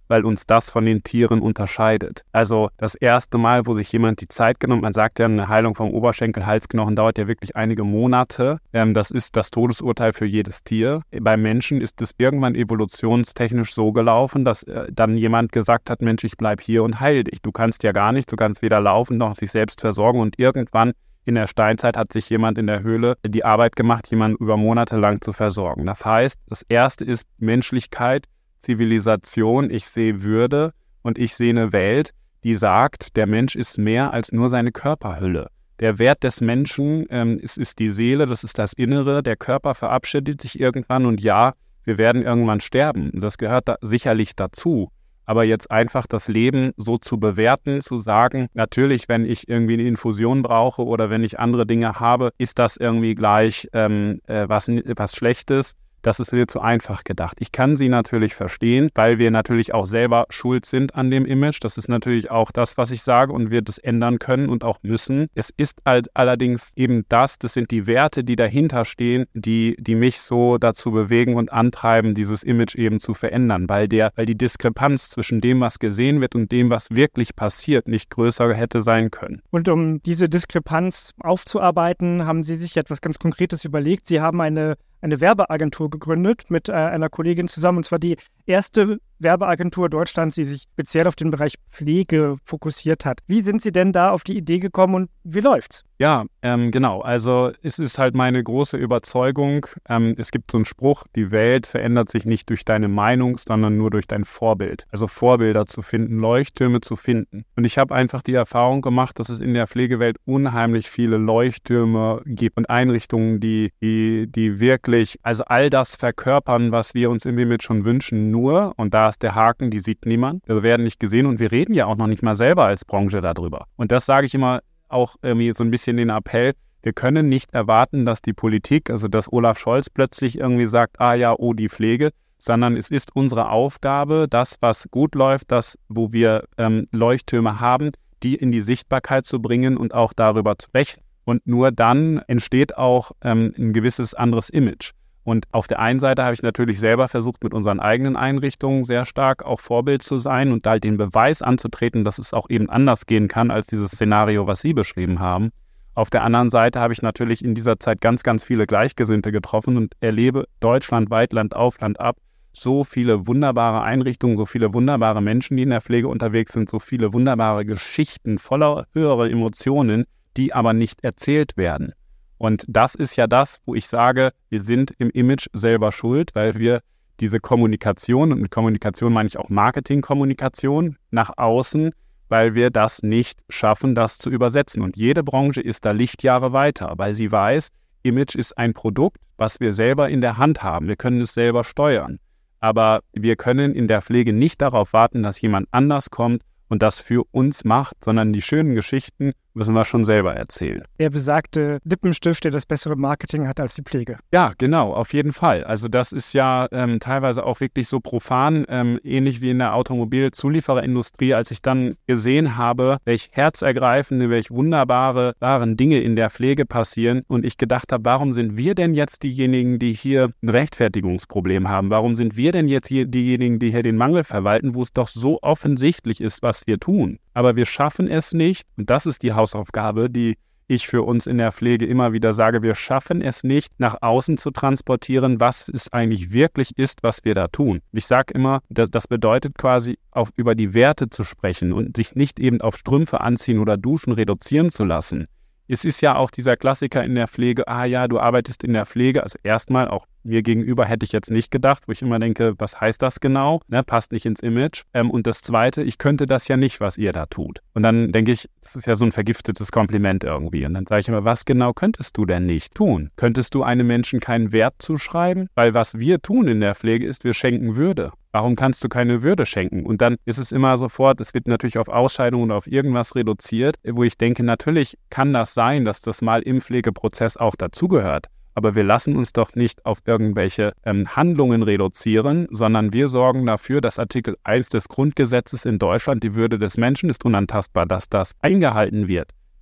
weil uns das von den Tieren unterscheidet. Also das erste Mal, wo sich jemand die Zeit genommen, man sagt ja, eine Heilung vom Oberschenkel-Halsknochen dauert ja wirklich einige Monate. Ähm, das ist das Todesurteil für jedes Tier. Beim Menschen ist es irgendwann evolutionstechnisch so gelaufen, dass äh, dann jemand gesagt hat, Mensch, ich bleib hier und heil dich. Du kannst ja gar nichts, du kannst weder laufen noch sich selbst versorgen und irgendwann in der Steinzeit hat sich jemand in der Höhle die Arbeit gemacht, jemanden über Monate lang zu versorgen. Das heißt, das erste ist Menschlichkeit, Zivilisation, ich sehe Würde und ich sehe eine Welt, die sagt, der Mensch ist mehr als nur seine Körperhülle. Der Wert des Menschen ähm, ist, ist die Seele, das ist das Innere, der Körper verabschiedet sich irgendwann und ja, wir werden irgendwann sterben. Das gehört da sicherlich dazu. Aber jetzt einfach das Leben so zu bewerten, zu sagen, natürlich, wenn ich irgendwie eine Infusion brauche oder wenn ich andere Dinge habe, ist das irgendwie gleich ähm, äh, was, was Schlechtes. Das ist mir zu einfach gedacht. Ich kann sie natürlich verstehen, weil wir natürlich auch selber schuld sind an dem Image. Das ist natürlich auch das, was ich sage und wir das ändern können und auch müssen. Es ist halt allerdings eben das, das sind die Werte, die dahinter stehen, die, die mich so dazu bewegen und antreiben, dieses Image eben zu verändern, weil, der, weil die Diskrepanz zwischen dem, was gesehen wird und dem, was wirklich passiert, nicht größer hätte sein können. Und um diese Diskrepanz aufzuarbeiten, haben Sie sich etwas ganz Konkretes überlegt. Sie haben eine eine Werbeagentur gegründet mit äh, einer Kollegin zusammen, und zwar die erste Werbeagentur Deutschlands, die sich speziell auf den Bereich Pflege fokussiert hat. Wie sind Sie denn da auf die Idee gekommen und wie läuft's? Ja, ähm, genau. Also es ist halt meine große Überzeugung, ähm, es gibt so einen Spruch, die Welt verändert sich nicht durch deine Meinung, sondern nur durch dein Vorbild. Also Vorbilder zu finden, Leuchttürme zu finden. Und ich habe einfach die Erfahrung gemacht, dass es in der Pflegewelt unheimlich viele Leuchttürme gibt und Einrichtungen, die, die, die wirklich, also all das verkörpern, was wir uns im Image schon wünschen, nur, und da ist der Haken, die sieht niemand, wir werden nicht gesehen und wir reden ja auch noch nicht mal selber als Branche darüber. Und das sage ich immer auch irgendwie so ein bisschen den Appell, wir können nicht erwarten, dass die Politik, also dass Olaf Scholz plötzlich irgendwie sagt, ah ja, oh, die Pflege, sondern es ist unsere Aufgabe, das, was gut läuft, das, wo wir ähm, Leuchttürme haben, die in die Sichtbarkeit zu bringen und auch darüber zu sprechen. Und nur dann entsteht auch ähm, ein gewisses anderes Image. Und auf der einen Seite habe ich natürlich selber versucht, mit unseren eigenen Einrichtungen sehr stark auch Vorbild zu sein und halt den Beweis anzutreten, dass es auch eben anders gehen kann als dieses Szenario, was Sie beschrieben haben. Auf der anderen Seite habe ich natürlich in dieser Zeit ganz, ganz viele Gleichgesinnte getroffen und erlebe deutschlandweit, Land auf, Land ab, so viele wunderbare Einrichtungen, so viele wunderbare Menschen, die in der Pflege unterwegs sind, so viele wunderbare Geschichten voller höherer Emotionen, die aber nicht erzählt werden. Und das ist ja das, wo ich sage, wir sind im Image selber schuld, weil wir diese Kommunikation, und mit Kommunikation meine ich auch Marketingkommunikation nach außen, weil wir das nicht schaffen, das zu übersetzen. Und jede Branche ist da Lichtjahre weiter, weil sie weiß, Image ist ein Produkt, was wir selber in der Hand haben. Wir können es selber steuern. Aber wir können in der Pflege nicht darauf warten, dass jemand anders kommt und das für uns macht, sondern die schönen Geschichten müssen wir schon selber erzählen. Der besagte Lippenstift, der das bessere Marketing hat als die Pflege. Ja, genau, auf jeden Fall. Also das ist ja ähm, teilweise auch wirklich so profan, ähm, ähnlich wie in der Automobilzuliefererindustrie, als ich dann gesehen habe, welch herzergreifende, welch wunderbare wahren Dinge in der Pflege passieren und ich gedacht habe, warum sind wir denn jetzt diejenigen, die hier ein Rechtfertigungsproblem haben? Warum sind wir denn jetzt hier diejenigen, die hier den Mangel verwalten, wo es doch so offensichtlich ist, was wir tun? Aber wir schaffen es nicht, und das ist die Hausaufgabe, die ich für uns in der Pflege immer wieder sage, wir schaffen es nicht, nach außen zu transportieren, was es eigentlich wirklich ist, was wir da tun. Ich sage immer, das bedeutet quasi, auf, über die Werte zu sprechen und sich nicht eben auf Strümpfe anziehen oder Duschen reduzieren zu lassen. Es ist ja auch dieser Klassiker in der Pflege, ah ja, du arbeitest in der Pflege, also erstmal auch mir gegenüber hätte ich jetzt nicht gedacht, wo ich immer denke, was heißt das genau? Ne, passt nicht ins Image. Ähm, und das Zweite, ich könnte das ja nicht, was ihr da tut. Und dann denke ich, das ist ja so ein vergiftetes Kompliment irgendwie. Und dann sage ich immer, was genau könntest du denn nicht tun? Könntest du einem Menschen keinen Wert zuschreiben? Weil was wir tun in der Pflege ist, wir schenken Würde. Warum kannst du keine Würde schenken? Und dann ist es immer sofort, es wird natürlich auf Ausscheidungen oder auf irgendwas reduziert, wo ich denke, natürlich kann das sein, dass das mal im Pflegeprozess auch dazugehört. Aber wir lassen uns doch nicht auf irgendwelche ähm, Handlungen reduzieren, sondern wir sorgen dafür, dass Artikel eins des Grundgesetzes in Deutschland, die Würde des Menschen ist unantastbar, dass das eingehalten wird.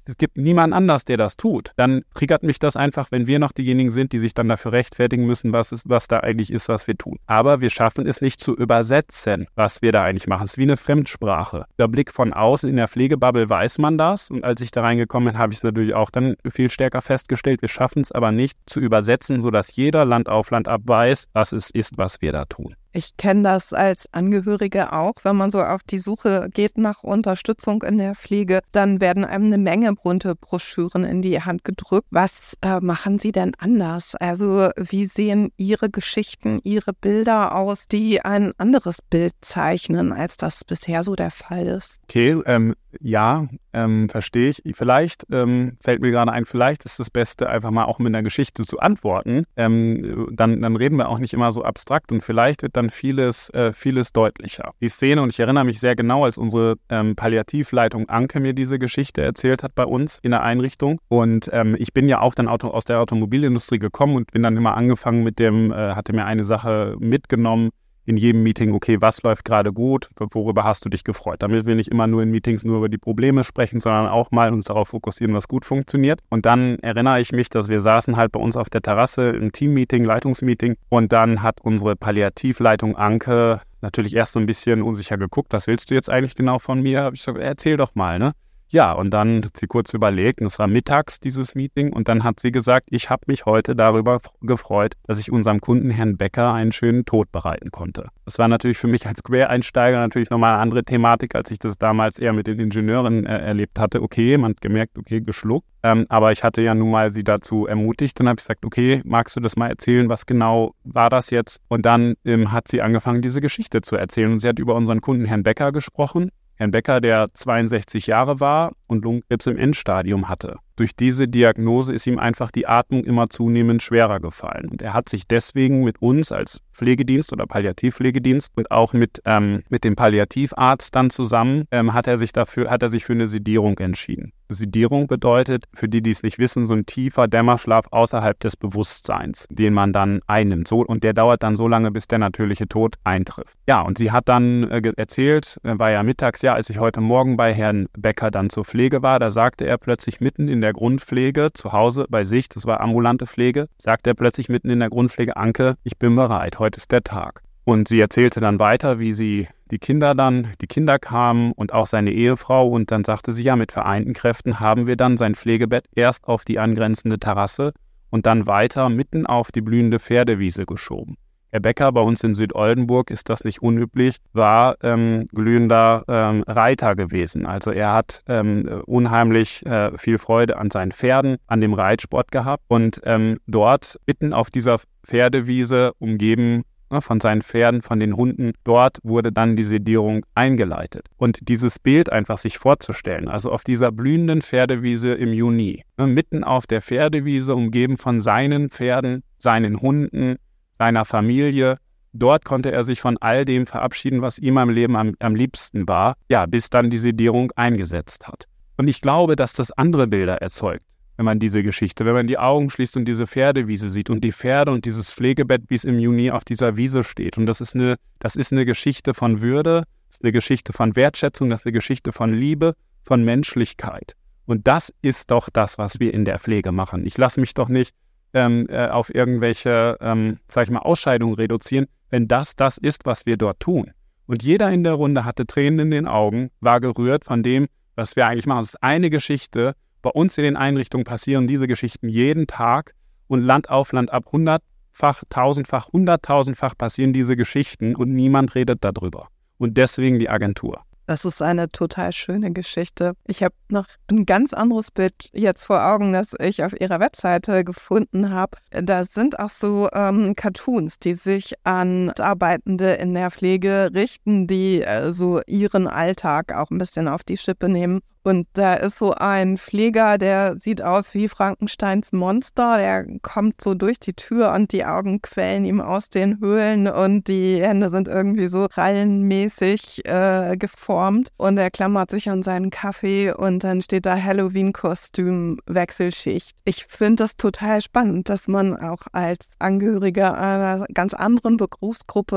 es gibt niemanden anders, der das tut, dann triggert mich das einfach, wenn wir noch diejenigen sind, die sich dann dafür rechtfertigen müssen, was, ist, was da eigentlich ist, was wir tun. Aber wir schaffen es nicht zu übersetzen, was wir da eigentlich machen. Es ist wie eine Fremdsprache. Der Blick von außen in der Pflegebubble weiß man das. Und als ich da reingekommen bin, habe ich es natürlich auch dann viel stärker festgestellt. Wir schaffen es aber nicht zu übersetzen, sodass jeder Land auf Land ab weiß, was es ist, was wir da tun. Ich kenne das als Angehörige auch, wenn man so auf die Suche geht nach Unterstützung in der Pflege, dann werden einem eine Menge bunte Broschüren in die Hand gedrückt. Was äh, machen Sie denn anders? Also wie sehen Ihre Geschichten, Ihre Bilder aus, die ein anderes Bild zeichnen, als das bisher so der Fall ist? Okay, ähm, ja, ähm, verstehe ich. Vielleicht ähm, fällt mir gerade ein, vielleicht ist das Beste, einfach mal auch mit einer Geschichte zu antworten. Ähm, dann, dann reden wir auch nicht immer so abstrakt und vielleicht wird dann vieles, äh, vieles deutlicher. Die Szene, und ich erinnere mich sehr genau, als unsere ähm, Palliativleitung Anke mir diese Geschichte erzählt hat bei uns in der Einrichtung. Und ähm, ich bin ja auch dann Auto, aus der Automobilindustrie gekommen und bin dann immer angefangen mit dem, äh, hatte mir eine Sache mitgenommen, in jedem Meeting, okay, was läuft gerade gut, worüber hast du dich gefreut? Damit wir nicht immer nur in Meetings nur über die Probleme sprechen, sondern auch mal uns darauf fokussieren, was gut funktioniert. Und dann erinnere ich mich, dass wir saßen halt bei uns auf der Terrasse im Teammeeting, Leitungsmeeting, und dann hat unsere Palliativleitung Anke natürlich erst so ein bisschen unsicher geguckt, was willst du jetzt eigentlich genau von mir? Hab ich gesagt, erzähl doch mal, ne? Ja, und dann hat sie kurz überlegt, und es war mittags dieses Meeting, und dann hat sie gesagt, ich habe mich heute darüber gefreut, dass ich unserem Kunden Herrn Becker einen schönen Tod bereiten konnte. Das war natürlich für mich als Quereinsteiger natürlich nochmal eine andere Thematik, als ich das damals eher mit den Ingenieuren äh, erlebt hatte. Okay, man hat gemerkt, okay, geschluckt. Ähm, aber ich hatte ja nun mal sie dazu ermutigt. Dann habe ich gesagt, okay, magst du das mal erzählen, was genau war das jetzt? Und dann ähm, hat sie angefangen, diese Geschichte zu erzählen. Und sie hat über unseren Kunden Herrn Becker gesprochen. Herrn Becker, der zweiundsechzig Jahre war und Lungenkrebs im Endstadium hatte. Durch diese Diagnose ist ihm einfach die Atmung immer zunehmend schwerer gefallen. Und er hat sich deswegen mit uns als Pflegedienst oder Palliativpflegedienst und auch mit, ähm, mit dem Palliativarzt dann zusammen, ähm, hat er sich dafür, hat er sich für eine Sedierung entschieden. Sedierung bedeutet, für die, die es nicht wissen, so ein tiefer Dämmerschlaf außerhalb des Bewusstseins, den man dann einnimmt. So, und der dauert dann so lange, bis der natürliche Tod eintrifft. Ja, und sie hat dann äh, erzählt, äh, war ja mittags, ja, als ich heute Morgen bei Herrn Becker dann zur Pflege war, da sagte er plötzlich mitten in der Grundpflege, zu Hause bei sich, das war ambulante Pflege, sagte er plötzlich mitten in der Grundpflege, Anke, ich bin bereit, heute ist der Tag. Und sie erzählte dann weiter, wie sie die Kinder dann, die Kinder kamen und auch seine Ehefrau, und dann sagte sie, ja, mit vereinten Kräften haben wir dann sein Pflegebett erst auf die angrenzende Terrasse und dann weiter mitten auf die blühende Pferdewiese geschoben. Herr Becker, bei uns in Südoldenburg ist das nicht unüblich, war ähm, glühender ähm, Reiter gewesen. Also er hat ähm, unheimlich äh, viel Freude an seinen Pferden, an dem Reitsport gehabt, und ähm, dort mitten auf dieser Pferdewiese, umgeben von seinen Pferden, von den Hunden, dort wurde dann die Sedierung eingeleitet. Und dieses Bild einfach sich vorzustellen, also auf dieser blühenden Pferdewiese im Juni, ne, mitten auf der Pferdewiese, umgeben von seinen Pferden, seinen Hunden, seiner Familie, dort konnte er sich von all dem verabschieden, was ihm am Leben am, am liebsten war, ja, bis dann die Sedierung eingesetzt hat. Und ich glaube, dass das andere Bilder erzeugt, wenn man diese Geschichte, wenn man die Augen schließt und diese Pferdewiese sieht und die Pferde und dieses Pflegebett, wie es im Juni auf dieser Wiese steht. Und das ist eine, das ist eine Geschichte von Würde, das ist eine Geschichte von Wertschätzung, das ist eine Geschichte von Liebe, von Menschlichkeit. Und das ist doch das, was wir in der Pflege machen. Ich lasse mich doch nicht ähm, äh, auf irgendwelche, ähm, sag ich mal, Ausscheidungen reduzieren, wenn das das ist, was wir dort tun. Und jeder in der Runde hatte Tränen in den Augen, war gerührt von dem, was wir eigentlich machen. Das ist eine Geschichte. Bei uns in den Einrichtungen passieren diese Geschichten jeden Tag und Land auf Land ab, hundertfach, tausendfach, hunderttausendfach passieren diese Geschichten und niemand redet darüber. Und deswegen die Agentur. Das ist eine total schöne Geschichte. Ich habe noch ein ganz anderes Bild jetzt vor Augen, das ich auf ihrer Webseite gefunden habe. Da sind auch so ähm, Cartoons, die sich an Mitarbeitende in der Pflege richten, die äh, so ihren Alltag auch ein bisschen auf die Schippe nehmen. Und da ist so ein Pfleger, der sieht aus wie Frankensteins Monster. Der kommt so durch die Tür und die Augen quellen ihm aus den Höhlen und die Hände sind irgendwie so krallenmäßig äh, geformt. Und er klammert sich an seinen Kaffee und dann steht da Halloween-Kostüm, Wechselschicht. Ich finde das total spannend, dass man auch als Angehöriger einer ganz anderen Berufsgruppe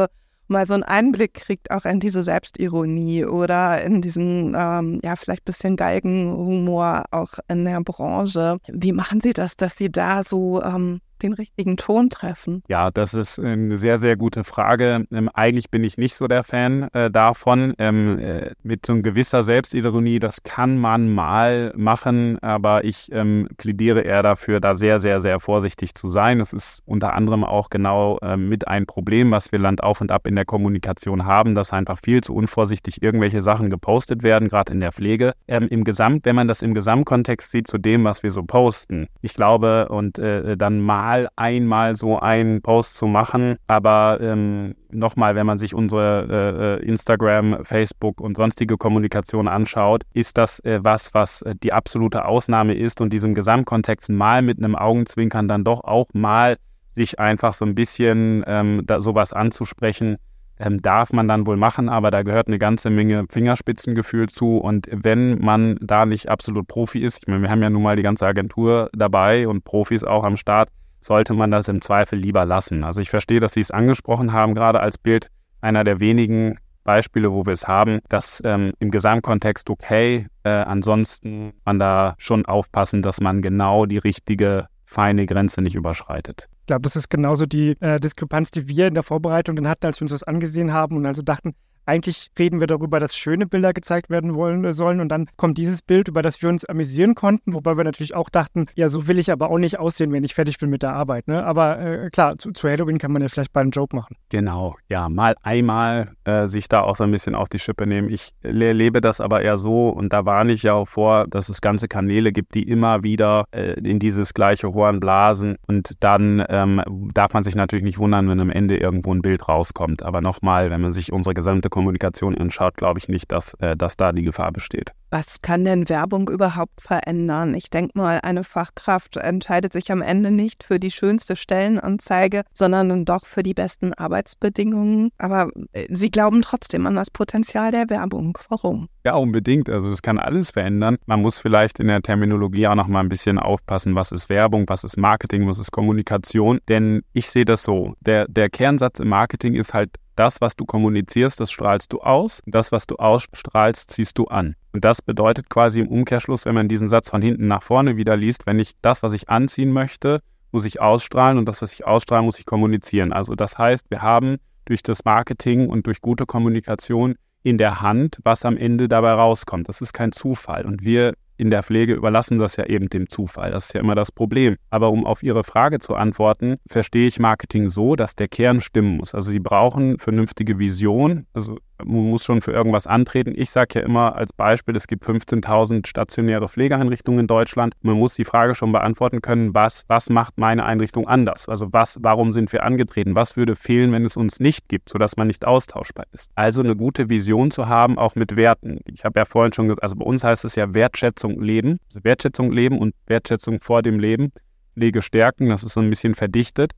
mal so einen Einblick kriegt auch in diese Selbstironie oder in diesen, ähm, ja, vielleicht ein bisschen Galgenhumor auch in der Branche. Wie machen Sie das, dass Sie da so ähm, den richtigen Ton treffen? Ja, das ist eine sehr, sehr gute Frage. Ähm, eigentlich bin ich nicht so der Fan äh, davon. Ähm, äh, mit so einer gewisser Selbstironie, das kann man mal machen, aber ich ähm, plädiere eher dafür, da sehr, sehr, sehr vorsichtig zu sein. Das ist unter anderem auch genau äh, mit ein Problem, was wir Land auf und ab in der Kommunikation haben, dass einfach viel zu unvorsichtig irgendwelche Sachen gepostet werden, gerade in der Pflege. Ähm, im Gesamt, wenn man das im Gesamtkontext sieht zu dem, was wir so posten, ich glaube, und äh, dann mal einmal so einen Post zu machen, aber ähm, nochmal, wenn man sich unsere äh, Instagram, Facebook und sonstige Kommunikation anschaut, ist das äh, was, was äh, die absolute Ausnahme ist und diesem Gesamtkontext mal mit einem Augenzwinkern dann doch auch mal sich einfach so ein bisschen ähm, da, sowas anzusprechen, ähm, darf man dann wohl machen, aber da gehört eine ganze Menge Fingerspitzengefühl zu und wenn man da nicht absolut Profi ist, ich meine, wir haben ja nun mal die ganze Agentur dabei und Profis auch am Start, sollte man das im Zweifel lieber lassen. Also ich verstehe, dass Sie es angesprochen haben, gerade als Bild einer der wenigen Beispiele, wo wir es haben, dass ähm, im Gesamtkontext okay, äh, ansonsten man da schon aufpassen, dass man genau die richtige, feine Grenze nicht überschreitet. Ich glaube, das ist genauso die äh, Diskrepanz, die wir in der Vorbereitung dann hatten, als wir uns das angesehen haben und also dachten, eigentlich reden wir darüber, dass schöne Bilder gezeigt werden wollen sollen und dann kommt dieses Bild, über das wir uns amüsieren konnten, wobei wir natürlich auch dachten, ja, so will ich aber auch nicht aussehen, wenn ich fertig bin mit der Arbeit. Ne? Aber äh, klar, zu, zu Halloween kann man ja vielleicht mal einen Joke machen. Genau, ja, mal einmal äh, sich da auch so ein bisschen auf die Schippe nehmen. Ich erlebe das aber eher so und da warne ich ja auch vor, dass es ganze Kanäle gibt, die immer wieder äh, in dieses gleiche Horn blasen und dann ähm, darf man sich natürlich nicht wundern, wenn am Ende irgendwo ein Bild rauskommt. Aber nochmal, wenn man sich unsere gesamte Kommunikation anschaut, glaube ich nicht, dass, äh, dass da die Gefahr besteht. Was kann denn Werbung überhaupt verändern? Ich denke mal, eine Fachkraft entscheidet sich am Ende nicht für die schönste Stellenanzeige, sondern dann doch für die besten Arbeitsbedingungen. Aber Sie glauben trotzdem an das Potenzial der Werbung. Warum? Ja, unbedingt. Also es kann alles verändern. Man muss vielleicht in der Terminologie auch noch mal ein bisschen aufpassen, was ist Werbung, was ist Marketing, was ist Kommunikation. Denn ich sehe das so, der, der Kernsatz im Marketing ist halt, das, was du kommunizierst, das strahlst du aus. Das, was du ausstrahlst, ziehst du an. Und das bedeutet quasi im Umkehrschluss, wenn man diesen Satz von hinten nach vorne wieder liest, wenn ich das, was ich anziehen möchte, muss ich ausstrahlen und das, was ich ausstrahle, muss ich kommunizieren. Also das heißt, wir haben durch das Marketing und durch gute Kommunikation in der Hand, was am Ende dabei rauskommt. Das ist kein Zufall. Und wir in der Pflege überlassen das ja eben dem Zufall. Das ist ja immer das Problem. Aber um auf Ihre Frage zu antworten, verstehe ich Marketing so, dass der Kern stimmen muss. Also Sie brauchen vernünftige Vision. Also man muss schon für irgendwas antreten. Ich sage ja immer als Beispiel, es gibt fünfzehntausend stationäre Pflegeeinrichtungen in Deutschland. Man muss die Frage schon beantworten können, was, was macht meine Einrichtung anders? Also was, warum sind wir angetreten? Was würde fehlen, wenn es uns nicht gibt, sodass man nicht austauschbar ist? Also eine gute Vision zu haben, auch mit Werten. Ich habe ja vorhin schon gesagt, also bei uns heißt es ja Wertschätzung leben. Also Wertschätzung leben und Wertschätzung vor dem Leben. Pflege stärken, das ist so ein bisschen verdichtet.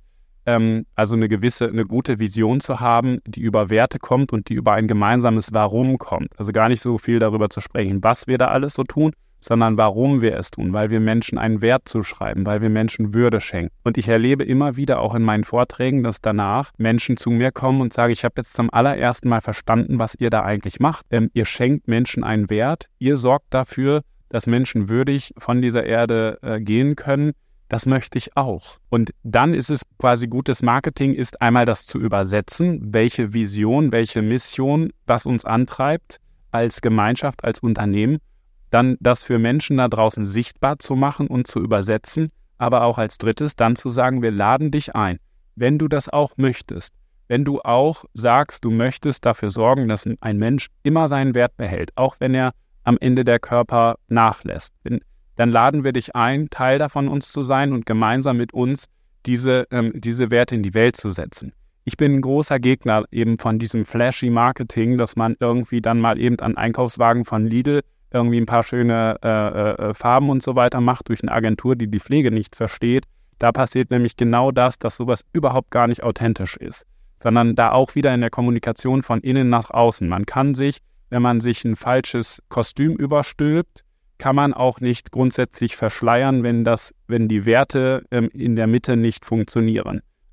Also eine gewisse, eine gute Vision zu haben, die über Werte kommt und die über ein gemeinsames Warum kommt. Also gar nicht so viel darüber zu sprechen, was wir da alles so tun, sondern warum wir es tun, weil wir Menschen einen Wert zuschreiben, weil wir Menschen Würde schenken. Und ich erlebe immer wieder auch in meinen Vorträgen, dass danach Menschen zu mir kommen und sagen, ich habe jetzt zum allerersten Mal verstanden, was ihr da eigentlich macht. Ähm, ihr schenkt Menschen einen Wert, ihr sorgt dafür, dass Menschen würdig von dieser Erde äh, gehen können. Das möchte ich auch. Und dann ist es quasi gutes Marketing, ist einmal das zu übersetzen, welche Vision, welche Mission, was uns antreibt als Gemeinschaft, als Unternehmen, dann das für Menschen da draußen sichtbar zu machen und zu übersetzen, aber auch als drittes dann zu sagen, wir laden dich ein, wenn du das auch möchtest, wenn du auch sagst, du möchtest dafür sorgen, dass ein Mensch immer seinen Wert behält, auch wenn er am Ende der Körper nachlässt. Wenn, dann laden wir dich ein, Teil davon uns zu sein und gemeinsam mit uns diese, ähm, diese Werte in die Welt zu setzen. Ich bin ein großer Gegner eben von diesem flashy Marketing, dass man irgendwie dann mal eben an Einkaufswagen von Lidl irgendwie ein paar schöne äh, äh, Farben und so weiter macht durch eine Agentur, die die Pflege nicht versteht. Da passiert nämlich genau das, dass sowas überhaupt gar nicht authentisch ist, sondern da auch wieder in der Kommunikation von innen nach außen. Man kann sich, wenn man sich ein falsches Kostüm überstülpt, kann man auch nicht grundsätzlich verschleiern, wenn das, wenn die Werte ähm, in der Mitte nicht funktionieren.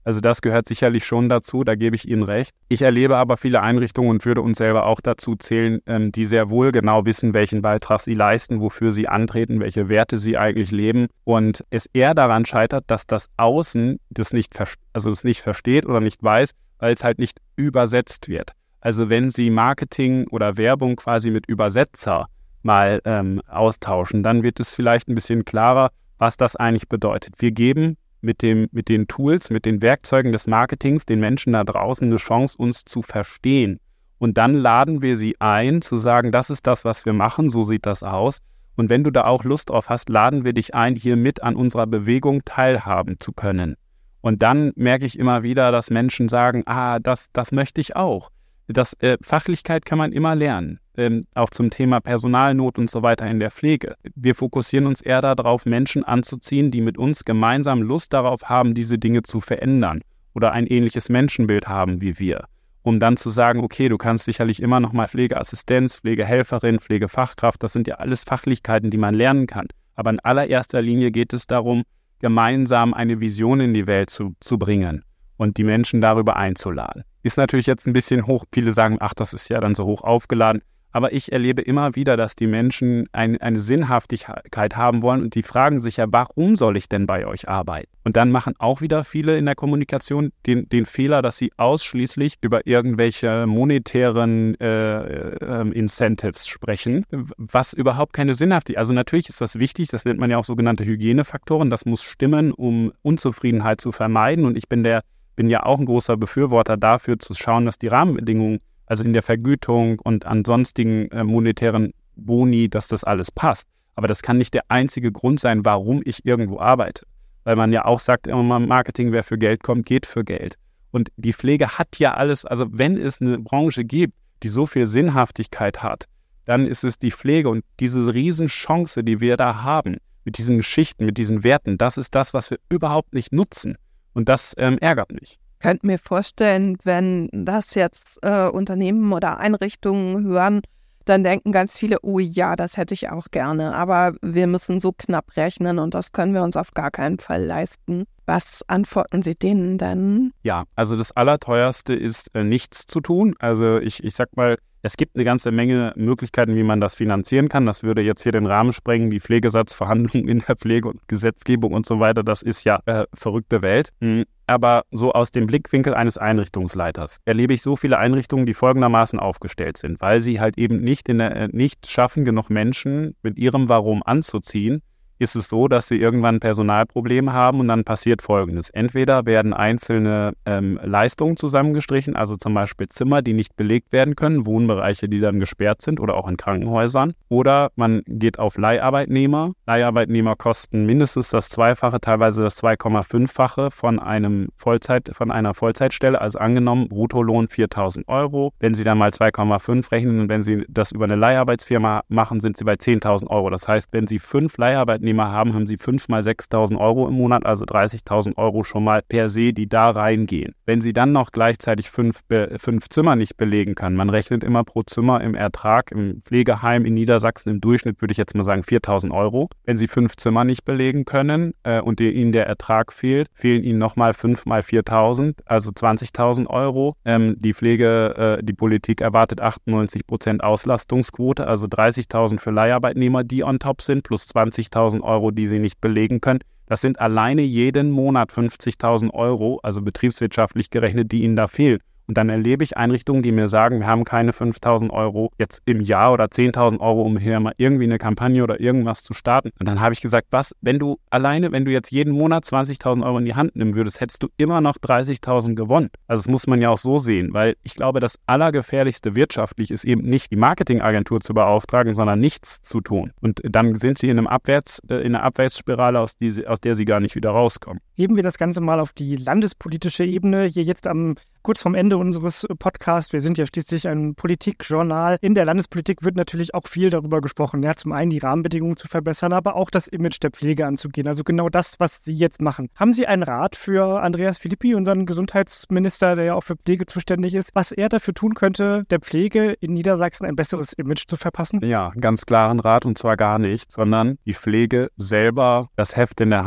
Also das gehört sicherlich schon dazu, da gebe ich Ihnen recht. Ich erlebe aber viele Einrichtungen und würde uns selber auch dazu zählen, ähm, die sehr wohl genau wissen, welchen Beitrag sie leisten, wofür sie antreten, welche Werte sie eigentlich leben und es eher daran scheitert, dass das Außen das nicht, also das nicht versteht oder nicht weiß, weil es halt nicht übersetzt wird. Also wenn Sie Marketing oder Werbung quasi mit Übersetzer mal ähm, austauschen, dann wird es vielleicht ein bisschen klarer, was das eigentlich bedeutet. Wir geben mit dem, mit den Tools, mit den Werkzeugen des Marketings den Menschen da draußen eine Chance, uns zu verstehen. Und dann laden wir sie ein, zu sagen, das ist das, was wir machen, so sieht das aus. Und wenn du da auch Lust drauf hast, laden wir dich ein, hier mit an unserer Bewegung teilhaben zu können. Und dann merke ich immer wieder, dass Menschen sagen, ah, das, das möchte ich auch. Das, äh, Fachlichkeit kann man immer lernen, ähm, auch zum Thema Personalnot und so weiter in der Pflege. Wir fokussieren uns eher darauf, Menschen anzuziehen, die mit uns gemeinsam Lust darauf haben, diese Dinge zu verändern oder ein ähnliches Menschenbild haben wie wir, um dann zu sagen, okay, du kannst sicherlich immer noch mal Pflegeassistenz, Pflegehelferin, Pflegefachkraft, das sind ja alles Fachlichkeiten, die man lernen kann. Aber in allererster Linie geht es darum, gemeinsam eine Vision in die Welt zu, zu bringen und die Menschen darüber einzuladen. Ist natürlich jetzt ein bisschen hoch, viele sagen, ach, das ist ja dann so hoch aufgeladen, aber ich erlebe immer wieder, dass die Menschen ein, eine Sinnhaftigkeit haben wollen und die fragen sich ja, warum soll ich denn bei euch arbeiten? Und dann machen auch wieder viele in der Kommunikation den, den Fehler, dass sie ausschließlich über irgendwelche monetären äh, äh, Incentives sprechen, was überhaupt keine Sinnhaftigkeit, also natürlich ist das wichtig, das nennt man ja auch sogenannte Hygienefaktoren, das muss stimmen, um Unzufriedenheit zu vermeiden und ich bin der bin ja auch ein großer Befürworter dafür, zu schauen, dass die Rahmenbedingungen, also in der Vergütung und an sonstigen äh, monetären Boni, dass das alles passt. Aber das kann nicht der einzige Grund sein, warum ich irgendwo arbeite. Weil man ja auch sagt, immer Marketing, wer für Geld kommt, geht für Geld. Und die Pflege hat ja alles, also wenn es eine Branche gibt, die so viel Sinnhaftigkeit hat, dann ist es die Pflege und diese Riesenchance, die wir da haben, mit diesen Geschichten, mit diesen Werten, das ist das, was wir überhaupt nicht nutzen. Und das ähm, ärgert mich. Ich könnte mir vorstellen, wenn das jetzt äh, Unternehmen oder Einrichtungen hören, dann denken ganz viele, oh ja, das hätte ich auch gerne. Aber wir müssen so knapp rechnen und das können wir uns auf gar keinen Fall leisten. Was antworten Sie denen denn? Ja, also das Allerteuerste ist, äh, nichts zu tun. Also ich, ich sag mal, es gibt eine ganze Menge Möglichkeiten, wie man das finanzieren kann. Das würde jetzt hier den Rahmen sprengen, die Pflegesatzverhandlungen in der Pflege und Gesetzgebung und so weiter. Das ist ja äh, verrückte Welt. Mhm. Aber so aus dem Blickwinkel eines Einrichtungsleiters erlebe ich so viele Einrichtungen, die folgendermaßen aufgestellt sind, weil sie halt eben nicht, in der, äh, nicht schaffen, genug Menschen mit ihrem Warum anzuziehen, ist es so, dass sie irgendwann ein Personalproblem haben und dann passiert Folgendes. Entweder werden einzelne ähm, Leistungen zusammengestrichen, also zum Beispiel Zimmer, die nicht belegt werden können, Wohnbereiche, die dann gesperrt sind oder auch in Krankenhäusern. Oder man geht auf Leiharbeitnehmer. Leiharbeitnehmer kosten mindestens das Zweifache, teilweise das zwei Komma fünffache von einem Vollzeit, von einer Vollzeitstelle. Also angenommen, Bruttolohn viertausend Euro. Wenn Sie dann mal zwei Komma fünf rechnen und wenn Sie das über eine Leiharbeitsfirma machen, sind Sie bei zehntausend Euro. Das heißt, wenn Sie fünf Leiharbeitnehmer haben, haben sie fünf mal sechstausend Euro im Monat, also dreißigtausend Euro schon mal per se, die da reingehen. Wenn sie dann noch gleichzeitig fünf, äh, fünf Zimmer nicht belegen kann, man rechnet immer pro Zimmer im Ertrag, im Pflegeheim in Niedersachsen im Durchschnitt, würde ich jetzt mal sagen, viertausend Euro. Wenn sie fünf Zimmer nicht belegen können äh, und die, ihnen der Ertrag fehlt, fehlen ihnen nochmal fünf mal viertausend, also zwanzigtausend Euro. Ähm, die Pflege, äh, die Politik erwartet achtundneunzig Prozent Auslastungsquote, also dreißigtausend für Leiharbeitnehmer, die on top sind, plus zwanzigtausend Euro, die sie nicht belegen können. Das sind alleine jeden Monat fünfzigtausend Euro, also betriebswirtschaftlich gerechnet, die ihnen da fehlen. Und dann erlebe ich Einrichtungen, die mir sagen, wir haben keine fünftausend Euro jetzt im Jahr oder zehntausend Euro, um hier mal irgendwie eine Kampagne oder irgendwas zu starten. Und dann habe ich gesagt, was, wenn du alleine, wenn du jetzt jeden Monat zwanzigtausend Euro in die Hand nehmen würdest, hättest du immer noch dreißigtausend gewonnen. Also das muss man ja auch so sehen, weil ich glaube, das Allergefährlichste wirtschaftlich ist eben nicht die Marketingagentur zu beauftragen, sondern nichts zu tun. Und dann sind sie in einem Abwärts, in einer Abwärtsspirale, aus, die, aus der sie gar nicht wieder rauskommen. Heben wir das Ganze mal auf die landespolitische Ebene, hier jetzt am kurz vorm Ende unseres Podcasts. Wir sind ja schließlich ein Politikjournal. In der Landespolitik wird natürlich auch viel darüber gesprochen. Ja, zum einen die Rahmenbedingungen zu verbessern, aber auch das Image der Pflege anzugehen. Also genau das, was Sie jetzt machen. Haben Sie einen Rat für Andreas Philippi, unseren Gesundheitsminister, der ja auch für Pflege zuständig ist, was er dafür tun könnte, der Pflege in Niedersachsen ein besseres Image zu verpassen? Ja, ganz klaren Rat, und zwar gar nicht, sondern die Pflege selber das Heft in der Hand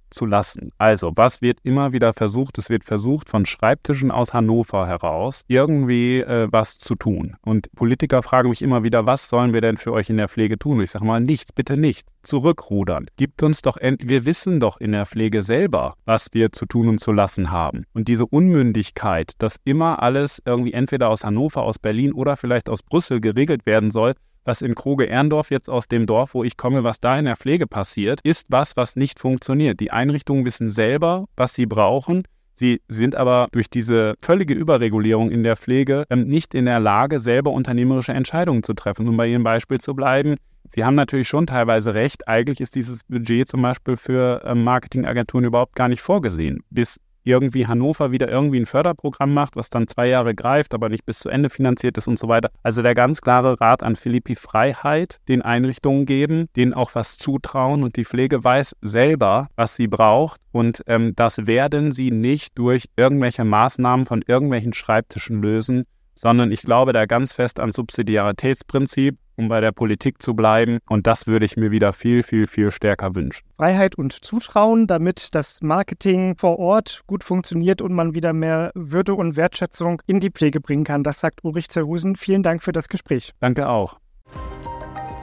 zu lassen. Also, was wird immer wieder versucht? Es wird versucht, von Schreibtischen aus Hannover heraus irgendwie äh, was zu tun. Und Politiker fragen mich immer wieder, was sollen wir denn für euch in der Pflege tun? Und ich sage mal, nichts, bitte nichts. Zurückrudern. Gibt uns doch endlich, wir wissen doch in der Pflege selber, was wir zu tun und zu lassen haben. Und diese Unmündigkeit, dass immer alles irgendwie entweder aus Hannover, aus Berlin oder vielleicht aus Brüssel geregelt werden soll, was in Kroge-Erndorf jetzt aus dem Dorf, wo ich komme, was da in der Pflege passiert, ist was, was nicht funktioniert. Die Einrichtungen wissen selber, was sie brauchen. Sie sind aber durch diese völlige Überregulierung in der Pflege ähm, nicht in der Lage, selber unternehmerische Entscheidungen zu treffen. Um bei Ihrem Beispiel zu bleiben, Sie haben natürlich schon teilweise recht. Eigentlich ist dieses Budget zum Beispiel für ähm, Marketingagenturen überhaupt gar nicht vorgesehen. Bis irgendwie Hannover wieder irgendwie ein Förderprogramm macht, was dann zwei Jahre greift, aber nicht bis zu Ende finanziert ist und so weiter. Also der ganz klare Rat an Philippi: Freiheit den Einrichtungen geben, denen auch was zutrauen, und die Pflege weiß selber, was sie braucht, und ähm, das werden sie nicht durch irgendwelche Maßnahmen von irgendwelchen Schreibtischen lösen, sondern ich glaube da ganz fest an Subsidiaritätsprinzip, um bei der Politik zu bleiben. Und das würde ich mir wieder viel, viel, viel stärker wünschen. Freiheit und Zutrauen, damit das Marketing vor Ort gut funktioniert und man wieder mehr Würde und Wertschätzung in die Pflege bringen kann. Das sagt Ulrich Zerhusen. Vielen Dank für das Gespräch. Danke auch.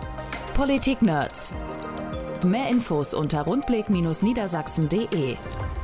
Politik-Nerds. Mehr Infos unter rundblick Bindestrich niedersachsen punkt de.